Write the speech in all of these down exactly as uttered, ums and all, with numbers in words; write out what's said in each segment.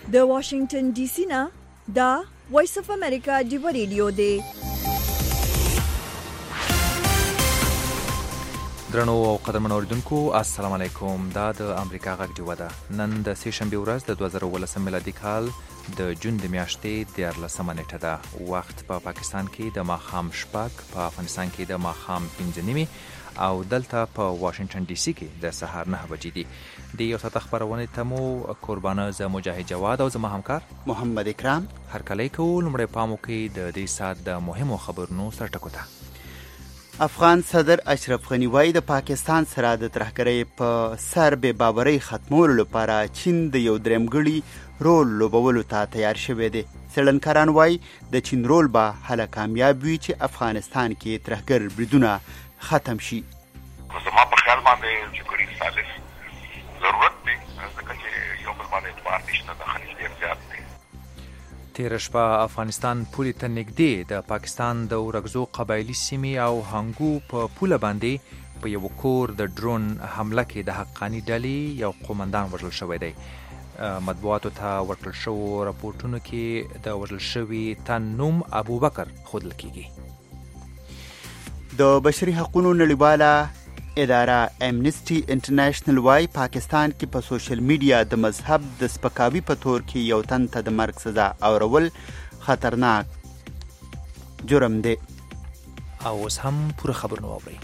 د واشنگټن ډي سي نه دا وایس اف امریکا ډیو ریډیو دی. درنو او قدرمنو اوریدونکو السلام علیکم. دا د امریکا غږ ډیو ده. نن د سه شنبه ورځ د دوه زره ولسم میلادي کال د جون د میاشتې دیارلسمه نیټه ده. وخت په پا پاکستان کې د ماښام شپږ، په افغانستان کې د ماښام پنځه نیمې او دلته په واشنگټن ډي سي کې د سهار نه بجې دي. د یو ساعت خبرونه ته مو قربانه ز مجاهد جواد او ز همکار محمد اکرام هرکلی کوو. لومړی پامو کې د دې ساعت د مهمو خبرونو سرټکو ته. افغان صدر اشرف غنی وايي د پاکستان سره د ترهګرۍ په سر بې باورۍ ختمولو لپاره چین د یو درېمګړي رول لوبولو ته تیار شوی دی. څېړنکاران وايي د چین رول به هله کامیاب وي چې افغانستان کې ترهګر بریدونه ختم شي. زما په خیال باندې چې ګډي سازش ضرورت دی ځکه چې یو بل باندې اعتبار نشته، د خلیج ډېر زیات دی. تېره شپه افغانستان پولې ته نږدې د پاکستان د ورکزو قبایلي سیمې او هنګو په پوله باندې په یو کور د ډرون حمله کې د حقاني ډلې یو قومندان وژل شوی دی. مطبوعاتو ته ورکړل شوو راپورټونو کې د وژل شوي تن نوم ابوبکر ښودل کېږي. د بشري حقوقو نړیواله اداره امنیسټي انټرنیشنل وايي پاکستان کې په سوشل میډیا د مذهب د سپکاوي په تور کې یو تن ته د مرګ سزا اورول خطرناک جرم دی. او اوس هم پوره خبرونه واورئ.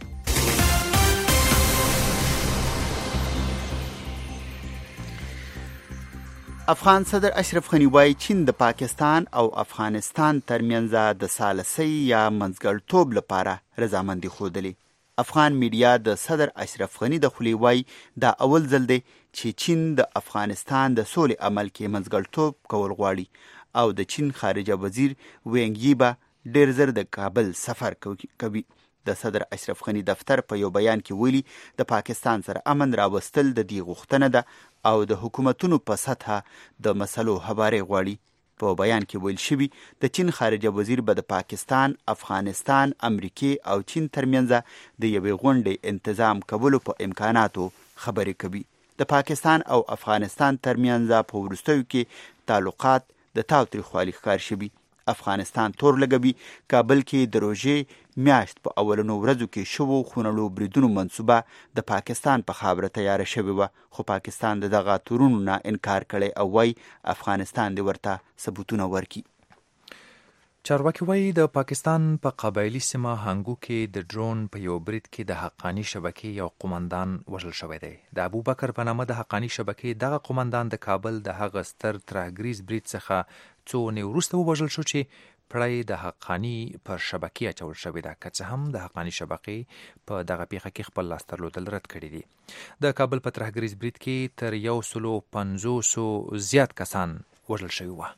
افغان صدر اشرف غنی وايي چین د پاکستان او افغانستان ترمنځ د ثالثي یا منځګړیتوب لپاره رضامندي ښودلې. افغان میډیا د صدر اشرف غنی د خولې وايي دا اول ځل دی چې چین د افغانستان د سولې عمل کې منځګړیتوب کول غواړي او د چین خارجه وزیر وینګ یی به ډېر زر د کابل سفر کوي. د صدر اشرف غنی دفتر په یو بیان کې ویلي د پاکستان سره امن راوستل د دې غوښتنه ده او د حکومتونو په سطحه د مسلو هواري غواړي. په بیان کې ویل شوي د چین خارجه وزیر به د پاکستان، افغانستان، امریکې او چین ترمنځ د یوې غونډې انتظام کولو په امکاناتو خبرې کوي. د پاکستان او افغانستان ترمنځ په وروستیو کې تعلقات د تاوتریخوالي ښکار شوي. افغانستان تور لګوي کابل کې د روژې میاشت په اولنو ورځو کې شوو خونړو بریدونو منصوبه د پاکستان په خاوره تیاره شوې وه، خو پاکستان د دغه تورونو نه انکار کړی او وایي افغانستان دې ورته ثبوتونه ورکړي. چارواکي وایي د پاکستان په قبایلي سیمه هنګو کې د ډرون په یو برید کې د حقاني شبکې یو قومندان وژل شوی دی. د ابوبکر په نامه د حقاني شبکې دغه قومندان د کابل د هغه ستر ترهګریز برید څخه څو اونۍ وروسته ووژل شو چې پړی د حقاني پر شبکې اچول شوې ده، که څه هم د حقاني شبکې په دغه پیښه کې خپل لاس درلودل رد کړي دي. د کابل په ترهګریز برید کې تر یو سلو پنځوسو زیات کسان وژل شوي وه.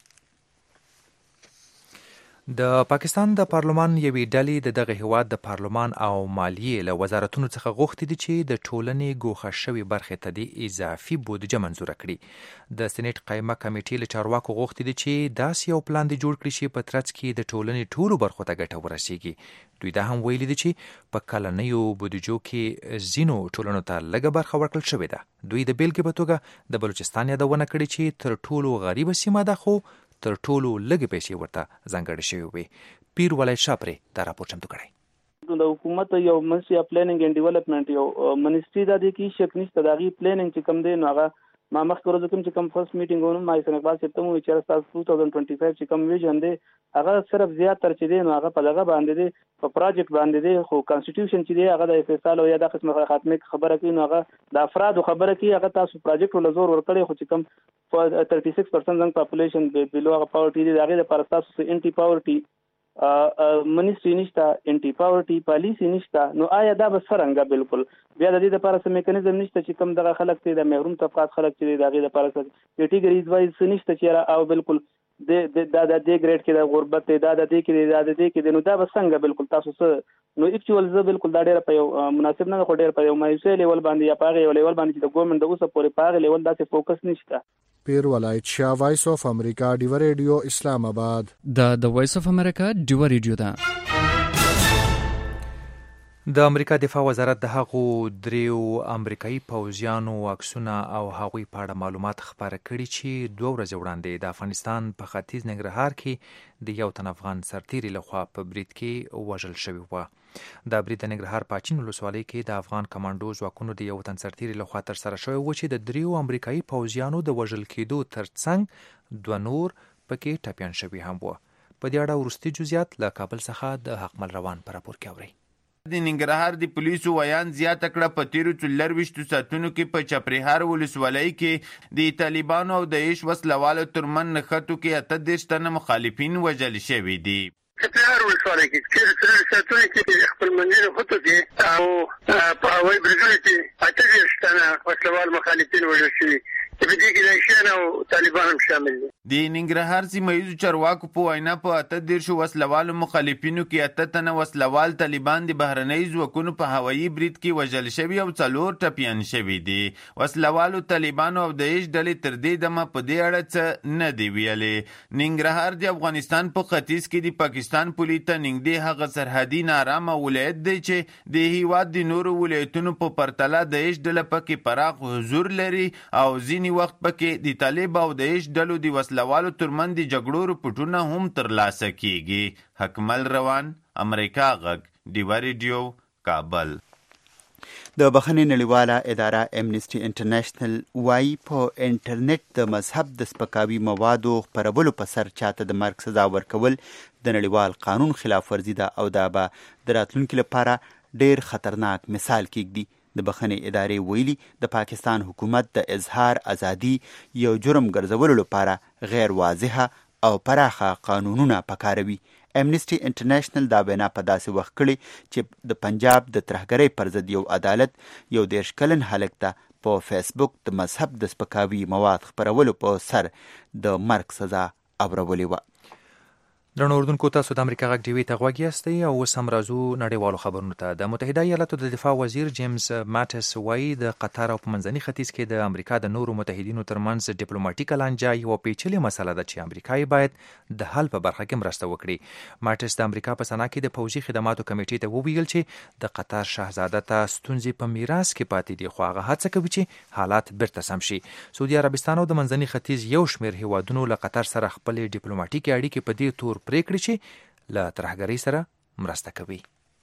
د پاکستان د پارلمان یوې ډلې د دغه هیواد د پارلمان او مالیې له وزارتونو څخه غوښتي دي چې د ټولنې ګوښه شوې برخې ته د اضافي بودجه منظوره کړي. د سېنیټ قایمه کمیټې له چارواکو غوښتي دي چې داسې یو پلان دې جوړ کړي چې په ترڅ کې د ټولنې ټولو برخو ته ګټه ورسیږي. دوی دا هم ویلي دي چې په کلنیو بودجو کې ځینو ټولنو ته لږه برخه ورکړل شوې ده. دوی د بیلګې په توګه د بلوچستان یادونه کړې چې تر ټولو غریبه سیمه ده خو تر ټولو لږې پیسې ورته ځانګړې شوې وې. پیر ولای شاه پرې دا راپور چمتو کړی. د حکومت یو منسټري اف پلانینګ اینډ ډیولپمنٹ یو منسټري د دې کې شک نشته د هغې پلانینګ چې کوم دی نو هغه ما مخکې ورځو کوم چې کوم فرست میټینګ ونوم ما حسن اقبال صاحب ته مو چې ستاسو دوه هزار بیست پنځه چې کوم ویژن دی هغه صرف زیاتره چې دی نو هغه په دغه باندې دی په پروجیکټ باندې دی، خو کانسټیټیوشن چې دی هغه د فیصله او یا د قسمه خاتمه خبره کوي نو هغه د افرادو خبره کوي. هغه تاسو پروجیکټ ول زور ورکړي خو چې کوم ثلاثه ویشت پرسنټ زنګ پاپولیشن بلو هغه پاورټي دی هغه لپاره تاسو انټي پاورټي منیسټري نشته، انټي پاورټي پالیسي نشته. نو آیا دا به څرنګه بالکل بیا د دې لپاره څه میکانیزم نشته چې کوم دغه خلک چې د محروم طبقات خلک چې د هغې لپاره کیټیګریز وایز څه نشته چې او بالکل دا د دې ګریډ کې د غربت دی، دا د دې کې دی، دا د دې کې دی، نو دا به څنګه بالکل تاسو څه نو اکچوال زه بالکل دا ډېره په یو مناسب نه خو ډېر په یو مایوسۍ لیول باندې یا په هغې یو لیول باندې چې د ګورنمنټ د اوسه پورې په هغې لیول داسې فوکس نشته. پیر ولایت شاه وایس اف امریکا ډیو ریډیو اسلام آباد. دا د وایس اف امریکا ډیو ریډیو ده. د امریکا دفاع وزارت د هغو دریو امریکایي پوځیانو عکسونه او هغوی په اړه معلومات خپاره کړي چې دوه ورځې وړاندې د افغانستان په ختیځ ننګرهار کې د یو تن افغان سرتیري لخوا په برید کې وژل شوی و. دا برید د ننګرهار په اچین ولسوالۍ کې د افغان کمانډو ځواکونو د یو تن سرتیري لخوا ترسره شوی و چې د دریو امریکایي پوځیانو د وژل کېدو ترڅنګ دوه نور پکې ټپیان شوي هم و. په دې اړه وروستي جزئیات له کابل څخه د حقمل روان په راپور کې اورئ. د ننګرهار د پولیسو ویان زیاته کړه په تیرو څلرویشتو ساعتونو کې په چپرهار ولسوالۍ کې د طالبانو او داعش وسلوالو ترمن نښتو کې اته دېرش تنه مخالفین وژل شوي دي. چپرهار ولسوالۍ کې تیرو څلرویشتو ساعتونو کې خپل منځي نښتو کې او په هوایي بریدونو کې اته دېرش تنه وسلوال مخالفین وژل شوي چې په دې کې د شیان او طالبان هم شامل دي. د ننګرهار سیمه ییزو چارواکو په وینا په اته دېرشو وسلوالو مخالفینو کې اته تنه وسلوال طالبان د بهرنۍ ځواکونو په هوایي برید کې وژل شوي او څلور ټپیان شوي دي. وسلوالو طالبانو او داعش ډلې تر دې دمه په دې اړه څه نه دي ویلې. ننګرهار د افغانستان په ختیځ کې د پاکستان پولې ته نږدې هغه سرحدي نارامه ولایت دی چې د هیواد د نورو ولایتونو په پرتله داعش ډله پکې پراخ حضور لري او ځینې وخت پکې د طالب او داعش ډلو د وسلوالو ترمن د جګړو رپوټونه هم ترلاسه کیږي. حکمل روان، امریکا غږ، ډیوا ریډیو، کابل. د بخښنې نړیواله اداره امنیسټي انټرنیشنل وایي په انټرنیټ د مذهب د سپکاوي موادو خپرولو په سر چاته د مرګ سزا ورکول د نړیوال قانون خلاف ورزي ده او دا به د راتلونکي لپاره ډیر خطرناک مثال کېږدي. د بخښنې ادارې ویلي د پاکستان حکومت د اظهار ازادي یو جرم ګرځولو لپاره غیر واضحه او پراخه قانونونه پکاروي. امنیسټي انټرنیشنل دا بنا په داسې وخت کړی چې د پنجاب د ترهګرۍ پر ضد یو عدالت یو دېرش کلن هلک ته په فیسبوک د مذهب د سپکاوي مواد خپرولو په سر د مرګ سزا اورولې وه. درنو اردوونکو، تاسو د امریکا غږ ډیوي ته غوږ یاستئ او اوس هم راځو نړیوالو خبرونو ته. د متحده ایالاتو د دفاع وزیر جیمز ماټس وایي د قطر او په منځني ختیځ کې د امریکا د نورو متحدینو ترمنځ ډیپلوماټیکه لانجه یوه پیچلې مسله ده چې امریکا یې باید د حل په برخه کې مرسته وکړي. ماټس د امریکا په سنا کې د پوځي خدماتو کمیټې ته وویل چې د قطر شاهزاده ته ستونزې په میراث کې پاتې دي، خو هغه هڅه کوي چې حالات بیرته سم شي. سعودي عربستان او د منځني ختیځ یو شمېر هیوادونو له قطر سره خپلې ډیپلوماټیکې اړیکې په دې تور پرېکړې چې له ترهګرۍ سره مرسته کوي.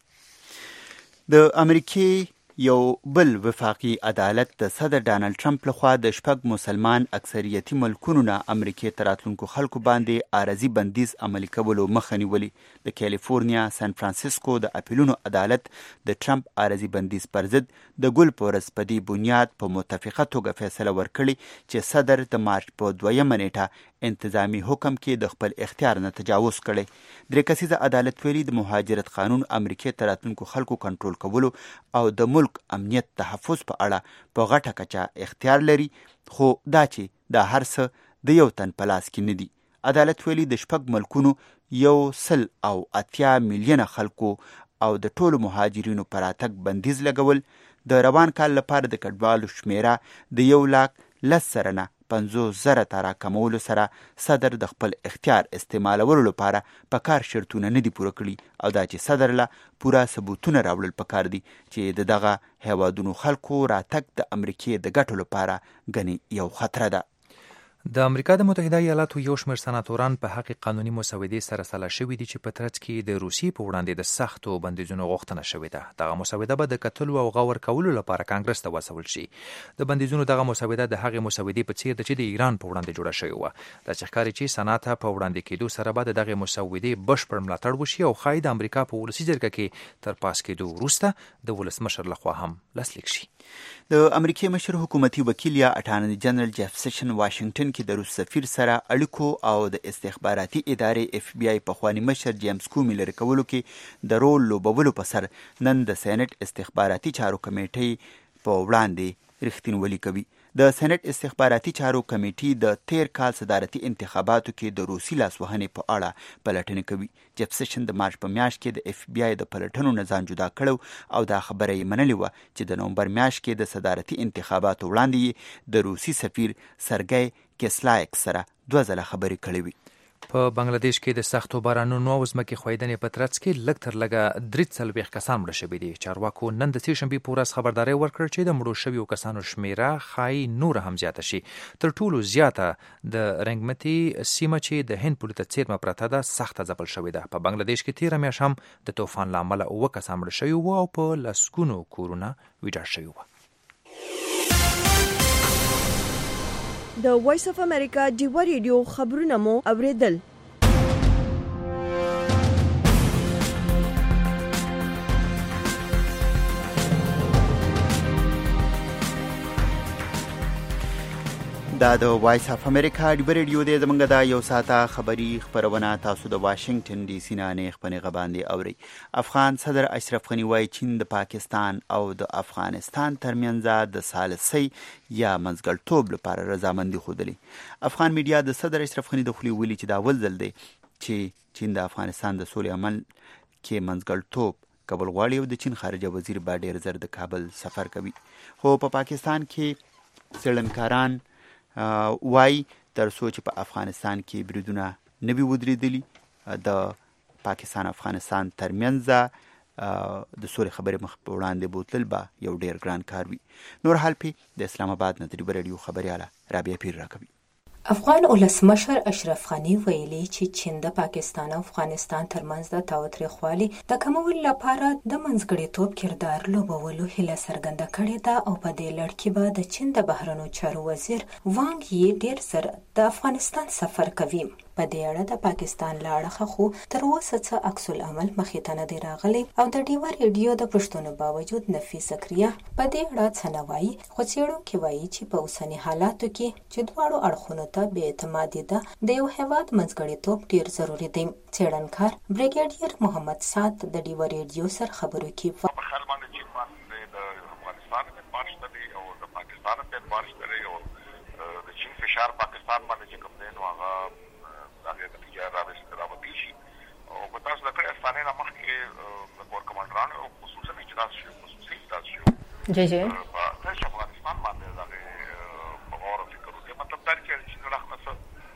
د امریکې یو بل وفاقي عدالت د صدر ډانلډ ټرمپ لخوا د شپږ مسلمان اکثریتي ملکونو نه امریکې ته راتلونکو خلکو باندې عارضي بندیز عملي کولو مخه نیولې. د کالیفورنیا سان فرانسیسکو د اپیلونو عدالت د ټرمپ عارضي بندیز پر ضد د ګل په ورځ په دې بنیاد په متفقه توګه فیصله ورکړې چې صدر د مارچ په دویمه نیټه انتظامی حکم کې د خپل اختیار نه تجاوز کړي. درې کسیزه عدالت ویلي د مهاجرت قانون امریکې ته راتلونکو خلکو کنټرول کولو او د ملک امنیت تحفظ په اړه په غټه کچه اختیار لري، خو دا چې دا هر څه د یو تن په لاس کې نه دي. عدالت ویلي د شپږ ملکونو یو سل او اتیا میلیونه خلکو او د ټولو مهاجرینو پر راتګ بندیز لګول د روان کال لپاره د کډوالو شمیره د یو لاک لس سره نه پنځوس زره ته راکمولو سره صدر د خپل اختیار استعمالولو لپاره په کار شرطونه نه دي پوره کړي او دا چې صدر له پوره ثبوتونه راوړل پکار دي چې د دغه هیوادونو خلکو راتګ د امریکې د ګټو لپاره ګنې یو خطره ده. د امریکا د متحده ایالاتو یو شمېر سناتوران په حق قانوني مسودې سره سلا شوي دي چې په ترڅ کې د روسیې په وړاندې د سختو بندیزونو غوښتنه شوې ده. دغه مسوده به د کتلو او غور کولو لپاره کانګرس ته واستول شي. د بندیزونو دغه مسوده د هغې مسودې په څیر ده چې د ایران په وړاندې جوړه شوې وه. داسې ښکاري چې سنات ته په وړاندې کېدو سره به د دغې مسودې بشپړ ملاتړ وشي او ښایي د امریکا په ولسي جرګه کې تر پاس کېدو وروسته د ولسمشر لخوا هم لاسلیک شي. د امریکې مشر حکومتي وکیل یا اټارني جنرال جیف سیشن واشنگټن کې د روس سفیر سره اړیکو او د استخباراتي ادارې اف بی آی پخواني مشر جیمز کومي لرې کولو کې د رول لوبولو په سر نن د سینټ استخباراتي چارو کمیټې په وړاندې رښتینولي کوي. د سینټ استخباراتي چارو کمیټې د تیر کال صدارتي انتخاباتو کې د روسي لاسوهنې په اړه پلټنې کوي. جیف سیشن د مارچ په میاشت کې د اف بی آی د پلټنو نه ځان جدا کړو او دا خبره یې منلې وه چې د نومبر میاشت کې د صدارتي انتخاباتو وړاندې د روسي سفیر سرګی کسلایک سره دوه ځله خبرې کړې وي. په بنگلاديش کې د سختو بارانونو او ځمکې ښویدنې په ترڅ کې لږ تر لږه درې څلوېښت کسان مړه شوي دي. چارواکو نن د سې شنبې په ورځ خبرداری ورکړ چې د مړو شویو کسانو شمیره ښایي نوره هم زیاته شي. تر ټولو زیاته د رنګمتي سیمه چې د هند پولې ته څیرمه پرته ده سخته ځپل شوې ده. په بنگلاديش کې تېره میاشت هم د طوفان له امله اووه کسان مړه شوي وو او په لسګونو کورونه ویجاړ شوي وو. د وایس اف امریکا ډیوا ریډیو خبرونه مو اوریدل. دا د وایس اف امریکا ډیوا ریډیو دی. زمونږ دا یو ساعته خبری خبرونه تاسو د واشنگټن ډي سي نه نه خبرې غباندې اوري. افغان صدر اشرف غنی وايي چین د پاکستان او د افغانستان ترمنځ د ثالثي یا منځګړتوب لپاره رضامندي ښودلې. افغان میډیا د صدر اشرف غنی د خولې ویلي چې دا اول ځل دی چې چین د افغانستان د سولې عمل کې منځګړتوب کول غواړي او د چین خارجه وزیر به ډېر زر د کابل سفر کوي. خو په پاکستان کې څېړنکاران وای تر څو چې په افغانستان کې بریدونه نه وي ودرېدلي د پاکستان افغانستان ترمنځ د سولې خبرې مخ په وړاندې بوتلل به یو ډېر ګران کار وي. نور حال پې د اسلام آباد نه د ریډیو خبریاله رابعه پیر راکوي. افغان ولسمشر اشرف غنی ویلي چې چین د پاکستان او افغانستان ترمنځ د تاوتریخوالي د کمولو لپاره د منځګړیتوب کردار لوبولو هیله څرګنده کړې ده او په دې لړ کې به د چین د بهرنیو چارو وزیر وانګ یي ډېر زر د افغانستان سفر کوي. په دې اړه د پاکستان له اړخه خو تر اوسه څه عکس العمل مخې ته نه دی راغلی او د ډیوا ریډیو د پوښتنو باوجود نفیس زکریا په دې اړه څه نه وایي. خو څېړونکي وایي چې په اوسني حالاتو کې چې دواړو اړخونو ته بې اعتمادي ده د یو هېواد منځګړیتوب ډېر ضروري دی. څېړنکار بریګیډیر محمد سعد د ډیوا ریډیو سره خبرو کې فشار پاکستان باندې چې کوم دی نو هغه دغه نتیجه راوستل شي او په تاسو د کړه افغاني نه مخکې د کور کمانډران او خصوصا اجلاس شو خصوصي اجلاس شو جی جی په افغانستان باندې دغه په غور فکر وکړي. مطلب دا چې نو راخنه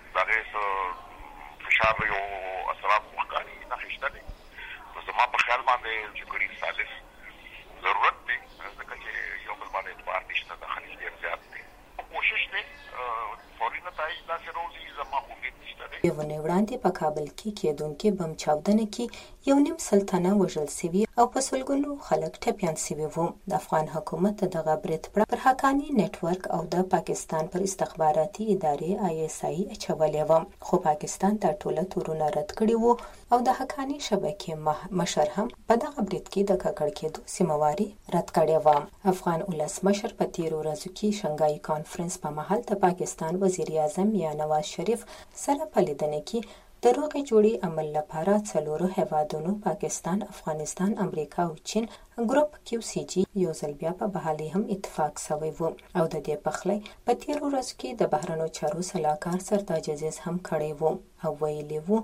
دغه فشار یو اثرات وکړي نه هیڅ نه. نو زما په خیال باندې چې ګوري سادس ضرورت دی ځکه چې یو بل باندې اعتبار نشته د خلیج ډیر زیات دی. کوشش دی فوري نتایج داسې روزي زما امید نشته دی. یو ونې وړاندې په کابل کې کېدونکې بم چاودنه کې یو نیم سل تنه وژل سوي او په سلګونو خلک ټپیان سوي وو. د افغان حکومت دغه برید پر حقاني نیټورک او د پاکستان پر استخباراتي ادارې آی اس آی اچولې وه. خو پاکستان دا ټوله تورونه رد کړي وو او د حقاني شبکې مشر هم په دغه برید کې د ککړ کېدو سیمواري رد کړې وه. افغان ولسمشر په تیرو ورځو کې شنګای کانفرنس په مهال د پاکستان وزیر اعظم یا نواز شریف سره په لیدنه کې د روغې جوړې عمل لپاره څلورو هیوادونو پاکستان، افغانستان، امریکا او چین ګروپ کیو سی جی یو ځل بیا په بحالي هم اتفاق سوی و او د دې پخلی په تیرو ورځو کې د بهرنیو چارو سلاکار سردار عزیز هم کړی و او ویلي و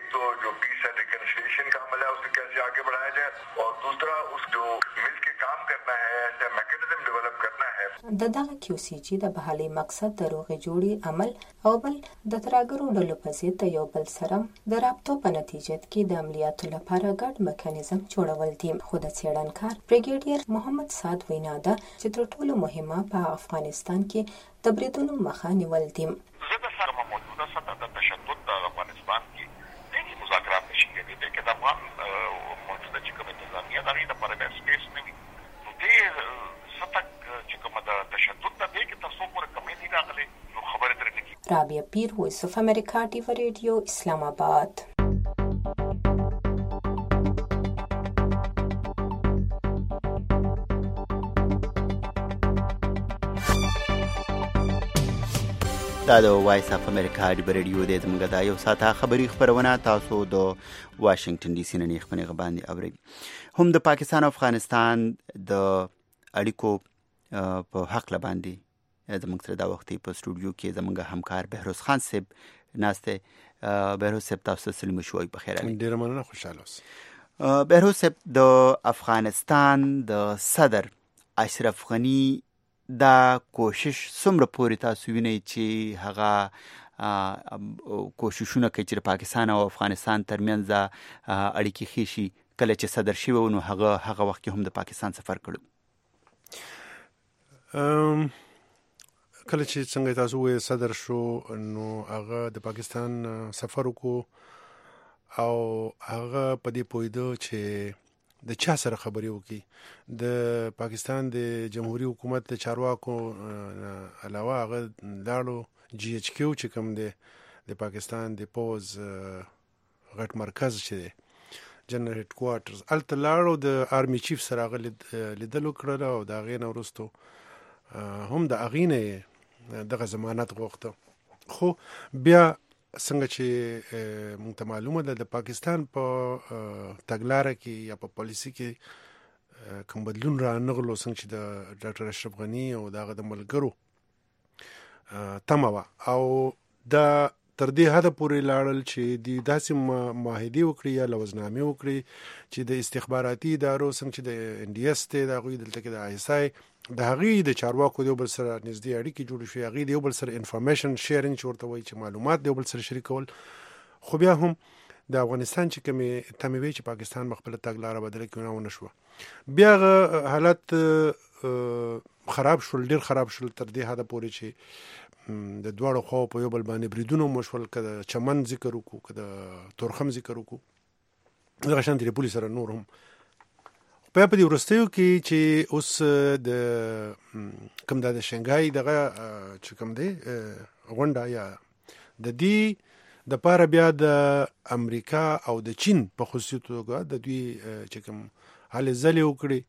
د دغه کیو سی جی د بحالي مقصد د روغې جوړې عمل او بل د ترهګرو ډلو په ضد د یو بل سره د رابطو په نتیجه کې د عملیاتو لپاره ګډ میکانیزم جوړول دي. خو د څېړنکار بریګیډیر محمد سعد وینا ده چې تر ټولو مهمه په افغانستان کې د بریدونو مخه نیول دي. زه د سره موجوده سطح د تشدد د افغانستان کې د مذاکرات نشي کېدی چې د افغان موجوده چې کومه نظامیه د غیر لپاره د سپیس نه وي. نو دې سطح چې کومه د تشدد د دې کې تاسو پورې کمې دي راغلي نو خبره ترې نه کیږي. رابعه پیر، وایس اف امریکا ډیوا ریډیو، اسلام آباد. دا د وایس اف امریکا ډیوا ریډیو د زموږ د یو ساعته خبري خبرونه تاسو د واشنگټن ډي سي نه خبرې غباندې اورئ. هم د پاکستان او افغانستان د اړیکو په حق لباندې زموږ سره دا وخت په سټوډیو کې زموږ همکار بهروز خان صاحب ناسته. بهروز صاحب تاسو سلام شوي په خیر. ډیر مننه، خوشاله اوسئ. بهروز صاحب د افغانستان د صدر اشرف غنی دا کوشش څومره پورې تاسو وینئ چې هغه کوششونه کوي چې د پاکستان او افغانستان ترمنځ اړیکې ښې شي. کله چې صدر شوی و نو هغه هغه وخت کې هم د پاکستان سفر کړی. کله چې څنګه تاسو وې صدر شو نو هغه د پاکستان سفر وکړو او هغه په دې پوهېده چې د چا سره خبرې وکړي. د پاکستان د جمهوریت حکومت د چارواکو علاوه هغه لاړو جی ایچ کیو چې کوم دی د پاکستان د پوز غټ مرکز چې دی جنرال هډ کوارټرز هلته لاړو د آرمي چیف سره هغه لیدل وکړل او د هغې نه وروستو هم د هغې نه دغه ضمانت غوښته. خو بیا څنګه چې موږ ته معلومه ده د پاکستان په تګلاره کې یا په پالیسي کې کوم بدلون را نغلو، څنګه چې د ډاکټر اشرف غني او دغه د ملګرو تمه وه او دا تر دې حده پورې لاړل چې د داسې معاهدې وکړي یا لوزنامې وکړي چې د استخباراتي ادارو څنګه چې د ان ډي اس دی د هغوی دلته کې د آی اس آی د هغې د چارواکو د یو بل سره نږدې اړیکې جوړې شوې، هغې د یو بل سره انفارمیشن شیرینګ چې ورته وایي چې معلومات د یو بل سره شریکول. خو بیا هم د افغانستان چې کومې تمې وې چې پاکستان به خپله تګلاره بدله کړي ونه شوه. بیا هغه حالت خراب شول، ډېر خراب شول تر دې حده پورې چې د دواړو خواو په یو بل باندې بریدونه مو شول، که د چمن ذکر وکړو که د تورخم ذکر وکړو، دغه شانتې د پولې سره نور هم. بیا په دې وروستیو کې چې اوس د کوم دا د شنګای دغه چې کوم دی غونډه یا د دې د پاره بیا د امریکا او د چین په خصوصي توګه د دوی چې کوم هلې ځلې وکړي،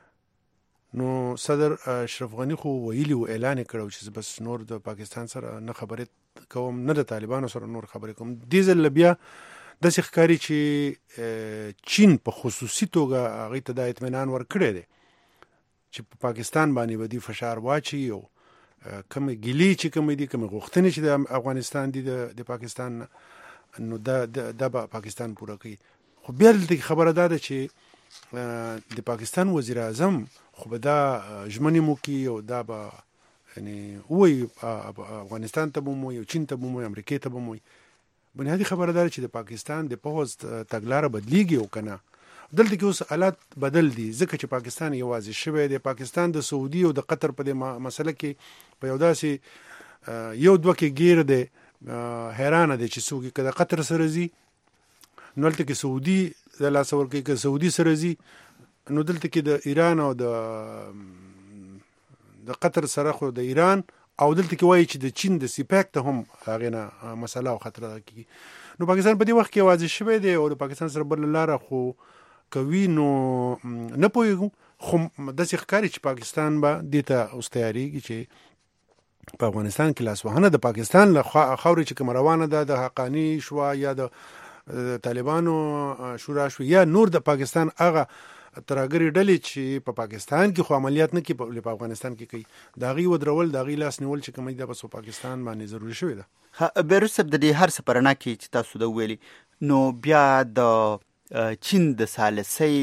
نو صدر اشرف غني خو ویلي و، اعلان یې کړی چې بس نور د پاکستان سره نه خبرې کوم نه د طالبانو سره نور خبرې کوم. دې ځل بیا داسې ښکاري چې چین په خصوصي توګه هغې ته دا اطمینان ورکړی دی چې په پاکستان باندې به دوی فشار واچي او کومې ګیلې چې کومې دي کومې غوښتنې چې د افغانستان دي د پاکستان نو دا دا به پاکستان پوره کوي. خو بیا دلته خبره دا ده چې د پاکستان وزیر اعظم خو به دا ژمنې مو کوي او دا به یعنې ووایي افغانستان ته به مو وایي او چین ته به مو وایي امریکې ته به مو وایي. بنیادي خبره دا چې د پاکستان د پوځ تګلاره بدلیږي او که نه. دلته کې اوس حالات بدل دي ځکه چې پاکستان یوازې شوی دی. پاکستان د سعودي او د قطر په دې مسله کې په یو داسې یو دوه کې ګیر دی، حیرانه دی چې څوک که د قطر سره ځي نو هلته کې سعودي د لاسه ورکوي، که سعودي سره ځي نو دلته کې د ایران او د د قطر سره خو د ایران او دلته کې وایي چې د چین د سیپاک ته هم هغې نه مسله او خطره کېږي. نو پاکستان په دې وخت کې یوازې شوی دی او د پاکستان سره بله لاره خو کوي نو نه پوهېږو. خو داسې ښکاري چې پاکستان به دې ته اوس تیارېږي چې په افغانستان کې لاسوهنه د پاکستان له خاورې چې کومه روانه ده د حقاني شوه یا د طالبانو شورا شوه یا نور د پاکستان هغه ترهګرې ډلې چې په پاکستان کې خو عملیات نه کوي په افغانستان کې کوي، د هغې ودرول د هغې لاس نیول چې کومه ده بس په پاکستان باندې ضروري شوې ده. بیروس صاحب د دې هر څه په رڼا کې چې تاسو د وویلي نو بیا د چین د ثالثۍ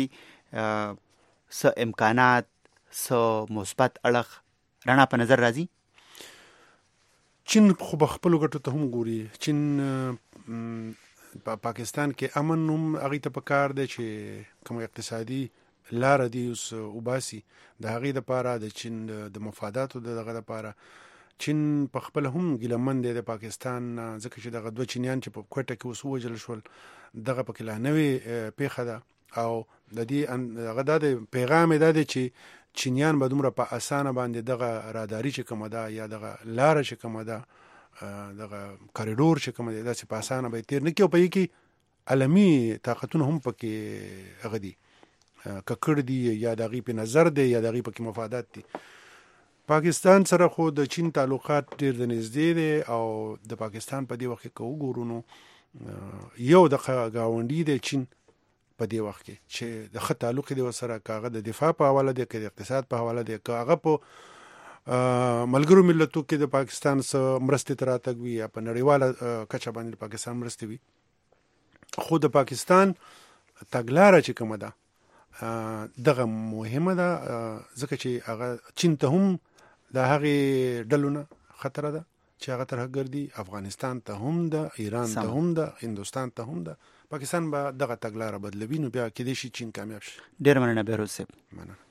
څه امکانات څه مثبت اړخ رڼا په نظر راځي؟ چین خو به خپلو ګټو ته هم ګوري. چین په پاکستان کې امن هم هغې ته پکار دی چې کوم اقتصادي لاره دی اوس وباسي د هغې دپاره د چین د مفاداتو د دغه دپاره. چین په خپله هم ګیلهمن دی د پاکستان ځکه چې دغه دوه چینیان چې په کوټه کې اوس ووژل شول دغه پکې لا نوې پیښه ده او د دې هغه دا دی پیغام یې دا دی چې چینیان به دومره په اسانه باندې دغه راداري چې کومه ده یا دغه لاره چې کومه ده دغه کاریډور چې کومه دی داسې په اسانه به یې تېر نه کړي او په یې کې عالمي طاقتونه هم پکې هغه دي ککړ دي یا د هغې په نظر دی یا د هغې پکې مفادات دي. پاکستان سره خو د چین تعلقات ډېر د نږدې دی او د پاکستان په دې وخت کې که وګورو نو یو د ګاونډي دی چین په دې وخت کې چې د ښه تعلق دی ورسره، که هغه د دفاع په حواله دی که د اقتصاد په حواله دی که هغه په ملګرو ملتو کې د پاکستان څه مرستې ته راتګ وي یا په نړیواله کچه باندې د پاکستان مرستې وي. خو د پاکستان تګلاره چې کومه ده دغه مهمه ده ځکه چې هغه چین ته هم د هغې ډلو نه خطره ده چې هغه ترهګر دي. افغانستان ته هم ده، ایران ته هم ده، هندوستان ته هم ده. پاکستان به دغه تګلاره بدلوي، نو بیا کېدای شي چین کامیاب شي. ډېر مننه بهروز صاحب. مننه.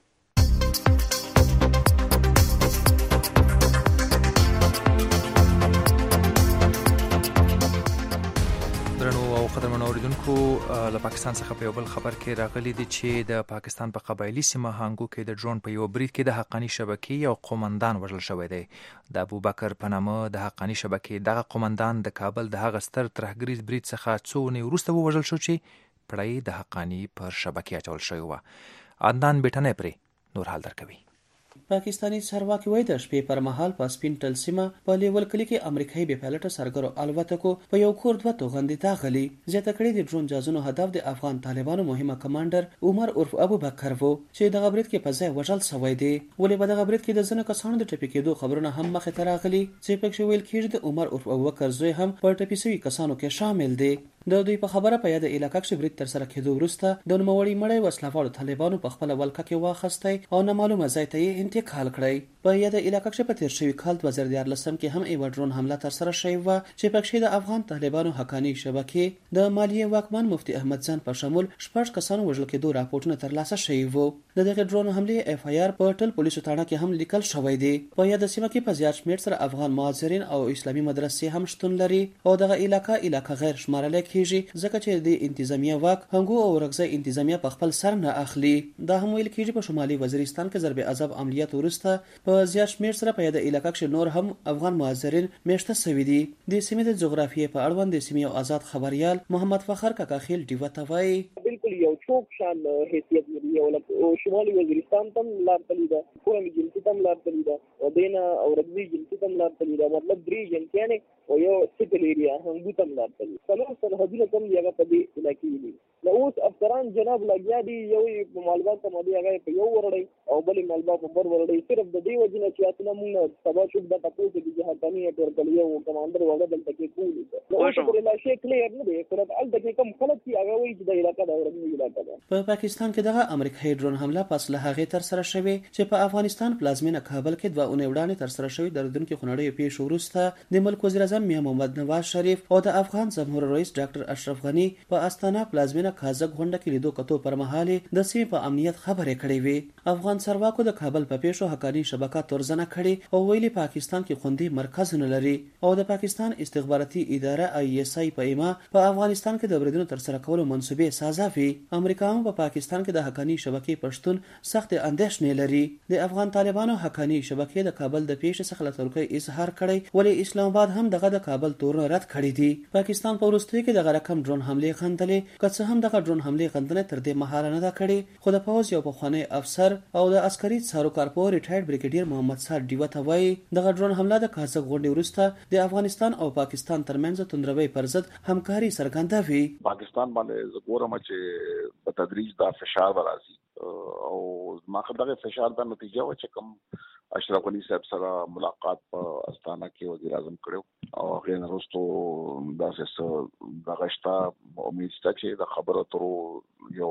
درنو او قدرمنو اوریدونکو، له پاکستان څخه په یو بل خبر کې راغلی دی چې د پاکستان په قبایلي سیمه هانګو کې د ډرون په یو برید کې د حقانی شبکې یو قومندان وژل شوی دی. د ابوبکر په نامه د حقانی شبکې دغه قومندان د کابل د هغه ستر ترهګریز برید څخه څو اونۍ وروسته ووژل شو چې پړی د حقانی پر شبکې اچول شوی و. عدنان بیټنی پرې نور حال درکوي. پاکستانی چارواکي وایي د شپې پر مهال په سپینټل سیمه په لیول کلی کې امریکایي بې پایلټه سرګرو الوتکو په یو کور دوه توغندې داخلي زیاته کړې. د ډرون جازونو هدف د افغان طالبانو مهمه کمانډر عمر عرف ابو بکر وو چې د غبرت کې په ځای وژل شوی دی. ولې په دغه برید کې د ځینو کسانو د ټپي کېدو خبرونه هم مخې ته راغلي چې پکې ویل کېږي د عمر عرف ابو بکر زوی هم په ټپي شوي کسانو کې شامل دی. د دوی په خبره په یاد علاقه کې برید تر سره کېدو وروسته د نوموړي مړی وسلهوالو طالبانو په خپل ولکه کې واخیستی او نامعلومه ځای ته یې انتقال کړی. په یاد علاقه کې په تیر شوي کال دوه زره دیارلسم کې هم یو ډرون حمله تر سره شوې وه چې پکې د افغان طالبانو حقانی شبکې د مالیې واکمن مفتي احمد جان په شمول شپږ کسانو وژل کېدو راپورټونه ترلاسه شوي وو. د دغه ډرون حملې اف آی آر په ټول پولیسو تاڼه کې هم لیکل شوی دی. په یاد سیمه کې په زیات شمېر سره افغان مهاجرین او اسلامي مدرسې هم شتون لري او دغه علاقه علاقه غیر شمارل کېږي ځکه چې د انتظامیه واک هنګو او رغزه انتظامیه په خپل سر نه اخلي. دا هم ویل کېږي په شمالي وزیرستان کې ضرب عذاب عملیات وروسته په زیات شمېر سره په یاد علاقه کې نور هم افغان مهاجرین میشته شوي دي. د سیمې د جغرافیې په اړوند د سیمې آزاد خبريال محمد فخر کاکاخیل ډیوه ته وایي بالکل یو چوک شان حیثیت لري. یو لکه شمالي وزیرستان تم لار تللی ده، کومي جنسي تم لار تللی ده او دینا او رګبي جنسي تم لار تللی ده. مطلب درې جنسيانه او یو سټل ایریا هم تم لار تللی. څلور سرحدونه تم یغه په دې علاقې دي. نو اوس افسران جناب لګیا دي، یو په مالبا ته مودي هغه په یو ورړی او بل مالبا په بر ورړی. صرف د دې وجنه چې اتنه موږ سبا شوب د تاسو د جهاتانی ټور کلیو کمانډر وغه دلته کې کولی ده. نو اوس په لاشي کلیر نه دی، خو ال دغه کم خلک چې هغه وایي چې د علاقې د ورغلي علاقې ده. په پاکستان کې دغه امریکایي ډرون حمله پس له هغه تر سره شوی چې په افغانستان پلازمینه کابل کې دوه اونۍ وړاندې تر سره شوی دردونکو خنړې پیښ وروسته د ملک وزیر اعظم میا محمد نواز شریف او د افغان جمهور رئیس ډاکټر اشرف غنی په استانه پلازمینه کازک غونډه کې لیدو کتو پر مهال د سیمې په امنیت خبرې کړې وي. افغان چارواکو د کابل په پیښو حقانی شبکه تورزنه کړي او ویلي پاکستان کې خوندي مرکز نه لري او د پاکستان استخباراتي اداره آی ایس آی په ایما په افغانستان کې د بریدونو تر سره کولو منسوبې سازوي. امریکا هم په پاکستان کې د حقانی شبکې پښتون سخت اندېښنې لري. د افغان طالبانو حقانی شبکې د کابل د پیښې څخه لترکي اظهار کړی، ولی اسلام آباد هم دغه د کابل تورونه رد کړی دي. پاکستان په وروستیو کې دغه رقم ډرون حملې غندلې، که څه هم دغه ډرون حملې غندنه تر دې مهاله نه ده کړې، خو د پوځ یو پخوانی افسر او د عسکري څارو کارپور ریټایرډ بریګیډیر محمد صاد ډیوه ته وایي دغه ډرون حمله د کازک غونډې وروسته د افغانستان او پاکستان ترمنځ توندروي پر ضد همکاري څرګندوي. پاکستان باندې زګورم چې په تدریج دا فشار راځي او ما خدای فشار د نتیجه و چې کوم اشرف غنی صاحب سره ملاقات په استانه کې وزیر اعظم کړو او غیر وروسته دا څه د غشتا امید شته چې د خبرو ترو یو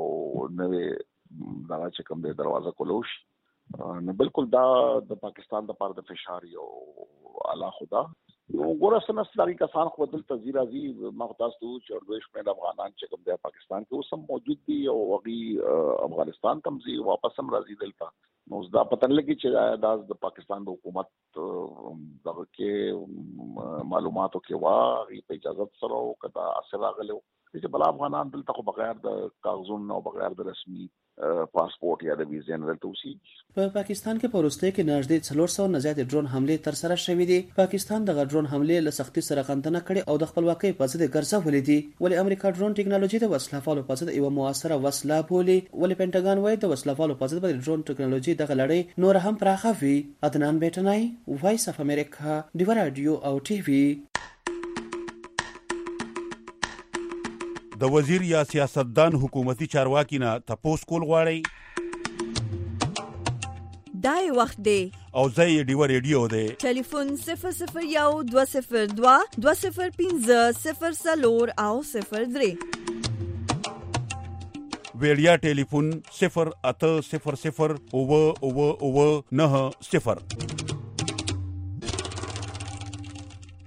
نوې دا چې کوم د دروازه کولوش نو بالکل دا د پاکستان د پاره د فشار یو اعلی خدا ګوره سنس دغه کسان خو دلته زیرا زی مختص ته چې دویش په افغانان چې کوم د پاکستان کې اوس هم موجود دي او وغي افغانستان تم زی واپس هم راځي دلته. نو دا پته لګی چې د پاکستان د حکومت دغه کې معلوماتو کې واغې په اجازه سره او کدا اثر راغلو چې بل افغانان دلته خو بغیر د کاغذونو او بغیر د رسمي پاسپورت یا د ویزې نه دلته اوسېږي. په پاکستان کې په وروستیو کې نږدې څلور سوه نه زیاتې ډرون حملې تر سره شوې دي. پاکستان دغه ډرون حملې له سختۍ سره غندنه کړې او د خپلواکۍ په ضد یې ګرځولې دي. ولې امریکا ډرون ټیکنالوژي د وسلهوالو په ضد یوه مؤثره وسله بولي. ولې پینټاګان وایي د وسلهوالو په ضد به د ډرون ټیکنالوژي دغه لړۍ نور هم پراخه وي. عدنان بیټنی، وایس اف امریکا، ډیوه راډیو او ټي وي. د وزیر یا سیاستدان حکومتي چارواکي نه تپوس کول غواړئ؟ دای وخت دی او زه یې ډیوه ریډیو دی. ټلیفون صفر صفر یو دوه صفر دوه دوه صفر پنځه صفر څلور او صفر درې. ویډیا ټلیفون صفر اته صفر صفر اوه اوه اوه نهه صفر.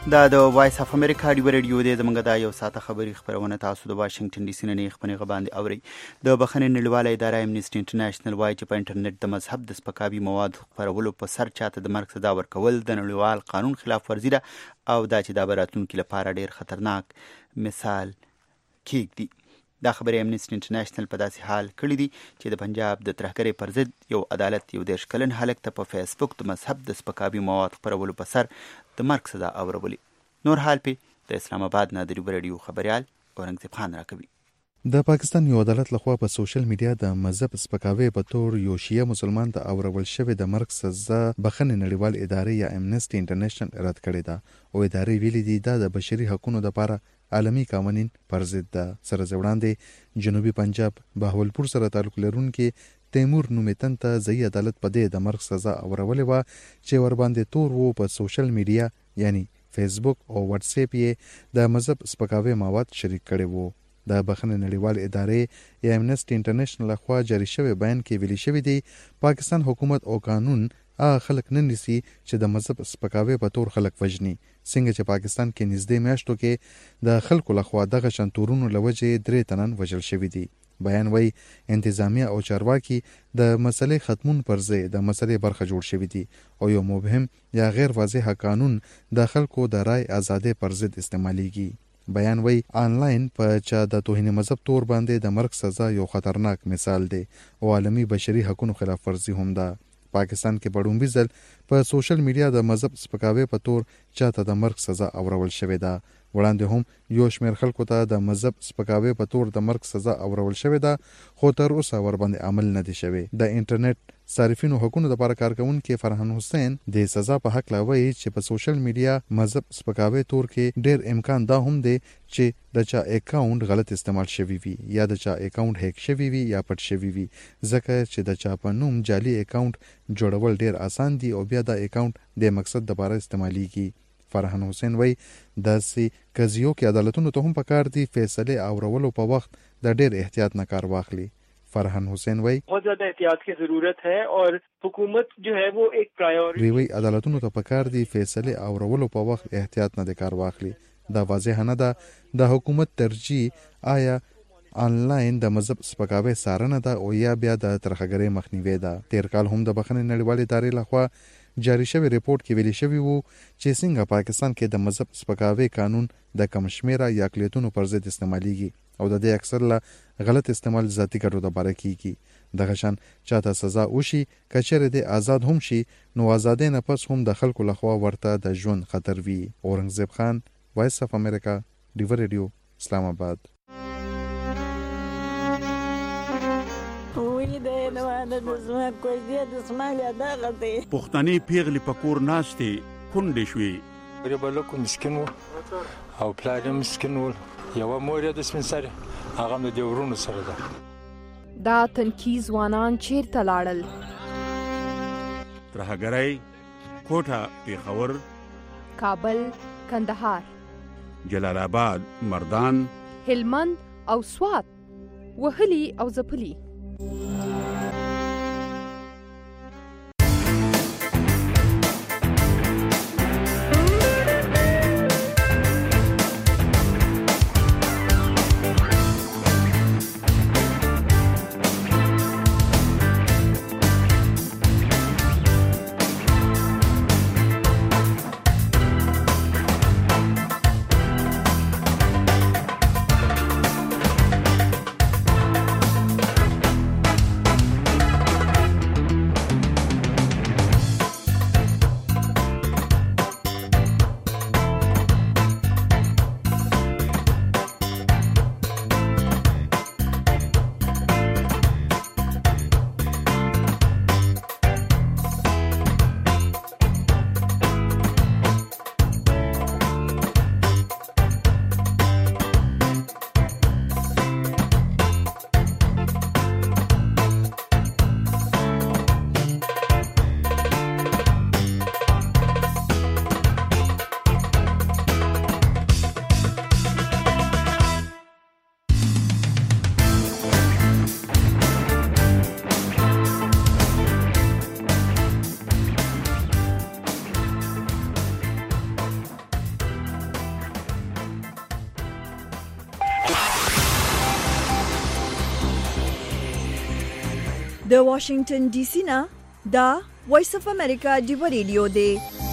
دا د وایس اف امریکا ډیو ریډیو دی زمونږ دا یو ساعته خبري خبرونه تاسو د واشنگټن ډي سي نه خبرونه باندې اوري. د بخښنې نړیواله اداره امنیسټي انټرنیشنل وایي چې په انټرنیټ د مذهب د سپکاوي مواد خپرولو په سر چاته د مرګ سزا ورکول د نړیوال قانون خلاف ورزي ده او دا چې دا به راتلونکي لپاره ډیر خطرناک مثال کیږدي. دا خبرې امنیسټي انټرنیشنل په داسې حال کړي دي چې د پنجاب د ترهګرۍ پر ضد یو عدالت یو دېرش کلن هلک ته په فیسبوک د مذهب د سپکاوي مواد خپرولو په سر د مرګ سزا اورولي. نور حال پې د اسلام آباد نه د ډیو ریډیو خبريال اورنګزیب خان راکوي. د پاکستان یو عدالت لخوا په سوشل میډیا د مذهب سپکاوي په تور یو شیعه مسلمان ته اورول شوی د مرګ سزا بخښنې نړیوال ادارې یا امنیسټي انټرنیشنل رد کړې ده او ادارې ویلي دي دا د بشري حقوقو لپاره عالمي قوانین پر ضد ده. سره وړاندې جنوبي پنجاب بهاولپور سره تعلق لرونکي تیمور نومیتن ته ځایي عدالت په دې د مرګ سزا اورولې وه چې ور باندې تور وو په سوشل میډیا یعنی فیسبوک او واتس اپ یې د مذهب سپکاوي مواد شریک کړي وو. د بخښنې نړیوال ادارې یا امنیسټي انټرنیشنل لخوا جاری شوی بیان کې ویلي شوی دی پاکستان حکومت او قانون هغه خلک نه نیسي چې د مذهب سپکاوي په تور خلک وژني. څنګه چې پاکستان کې نږدې میاشتو کې د خلکو لخوا دغه شنتورونو لوجې درې تنان وژل شوي دي. بیان وی انتظامیه او چارواکي د مسلې ختمون پر ځای د مسلې برخه جوړ شوي دي او یو مبهم یا غیر واضح قانون د خلکو د رای ازادۍ پر ضد استعمالیږي. بیان وی آنلاین په چا د توهین مذهب تور باندې د مرګ سزا یو خطرناک مثال دی او عالمي بشري حقوقو خلاف ورزي هم ده. پاکستان کې په لومړي ځل په سوشل میډیا د مذهب سپکاوي په تور چاته د مرګ سزا اورول شوې ده. وړاندې هم یو شمېر خلکو ته د مذهب سپکاوي په تور د مرګ سزا اورول شوې ده خو تر اوسه ورباندې عمل نه دی شوی. د انټرنیټ صارفینو حقوقو لپاره کارکونکي فرحان حسین د سزا په حق لاوي چې په سوشل میډیا مذهب سپکاوي تور کې ډېر امکان دا هم دی چې د چا اکاونټ غلط استعمال شوی وي یا د چا اکاونټ هیک شوی وي یا پټ شوی وي ځکه چې د چا په نوم جعلي اکاونټ جوړول ډېر اسان دي او بیا د اکاونټ د مقصد لپاره استعماليږي. فرحان حسین وی داسې قضیو کې عدالتونو ته هم پکار دي فیصله اورولو په وخت د ډېر احتیاط نه کار واخلي. فرحان حسین وی بہت زیادہ احتیاط کی ضرورت ہے اور حکومت جو ہے وہ ایک پرائیورٹی وی عدالتونو ته پکار دي فیصله اورولو په وخت احتیاط نه کار واخلي. دا واضح نه ده د حکومت ترجیح آیا آنلاین د مذهب سپکاوي سارنه ده او یا بیا د ترخګرۍ مخنیوي ده. تیر کال هم د بخښنې نړیوال ادارې لخوا جاری شوی ریپورت کې ویلي شوی وو چې څنګه پاکستان کې د مذهب سپکاوي قانون د کم شمیره یا اقلیتونو پر ضد استعمالیږي او د دې اکثر له غلط استعمال ذاتی ګټو لپاره کیږي. دغه شان چاته سزا وشي کچره د آزاد هم شي نو آزادۍ نه پس هم د خلکو لخوا ورته د ژوند خطر وي. اورنګزیب خان وایس اف امریکا ډیو ریډیو اسلام آباد. پښتني پیغلې پکور ناشته کونډې شوې ریبلکو مسکین او پلار مسکین یو مور د سپنسر هغه د دیورونو سره ده. دا تنکي ځوانان چیرته لاړل؟ ترهګرۍ کوټه پیښور کابل کندهار جلال آباد مردان هلمند او سوات وهلي او ځپلي. د واشنگټن ډي سي نه دا وایس اف امریکا دی ریډیو دی.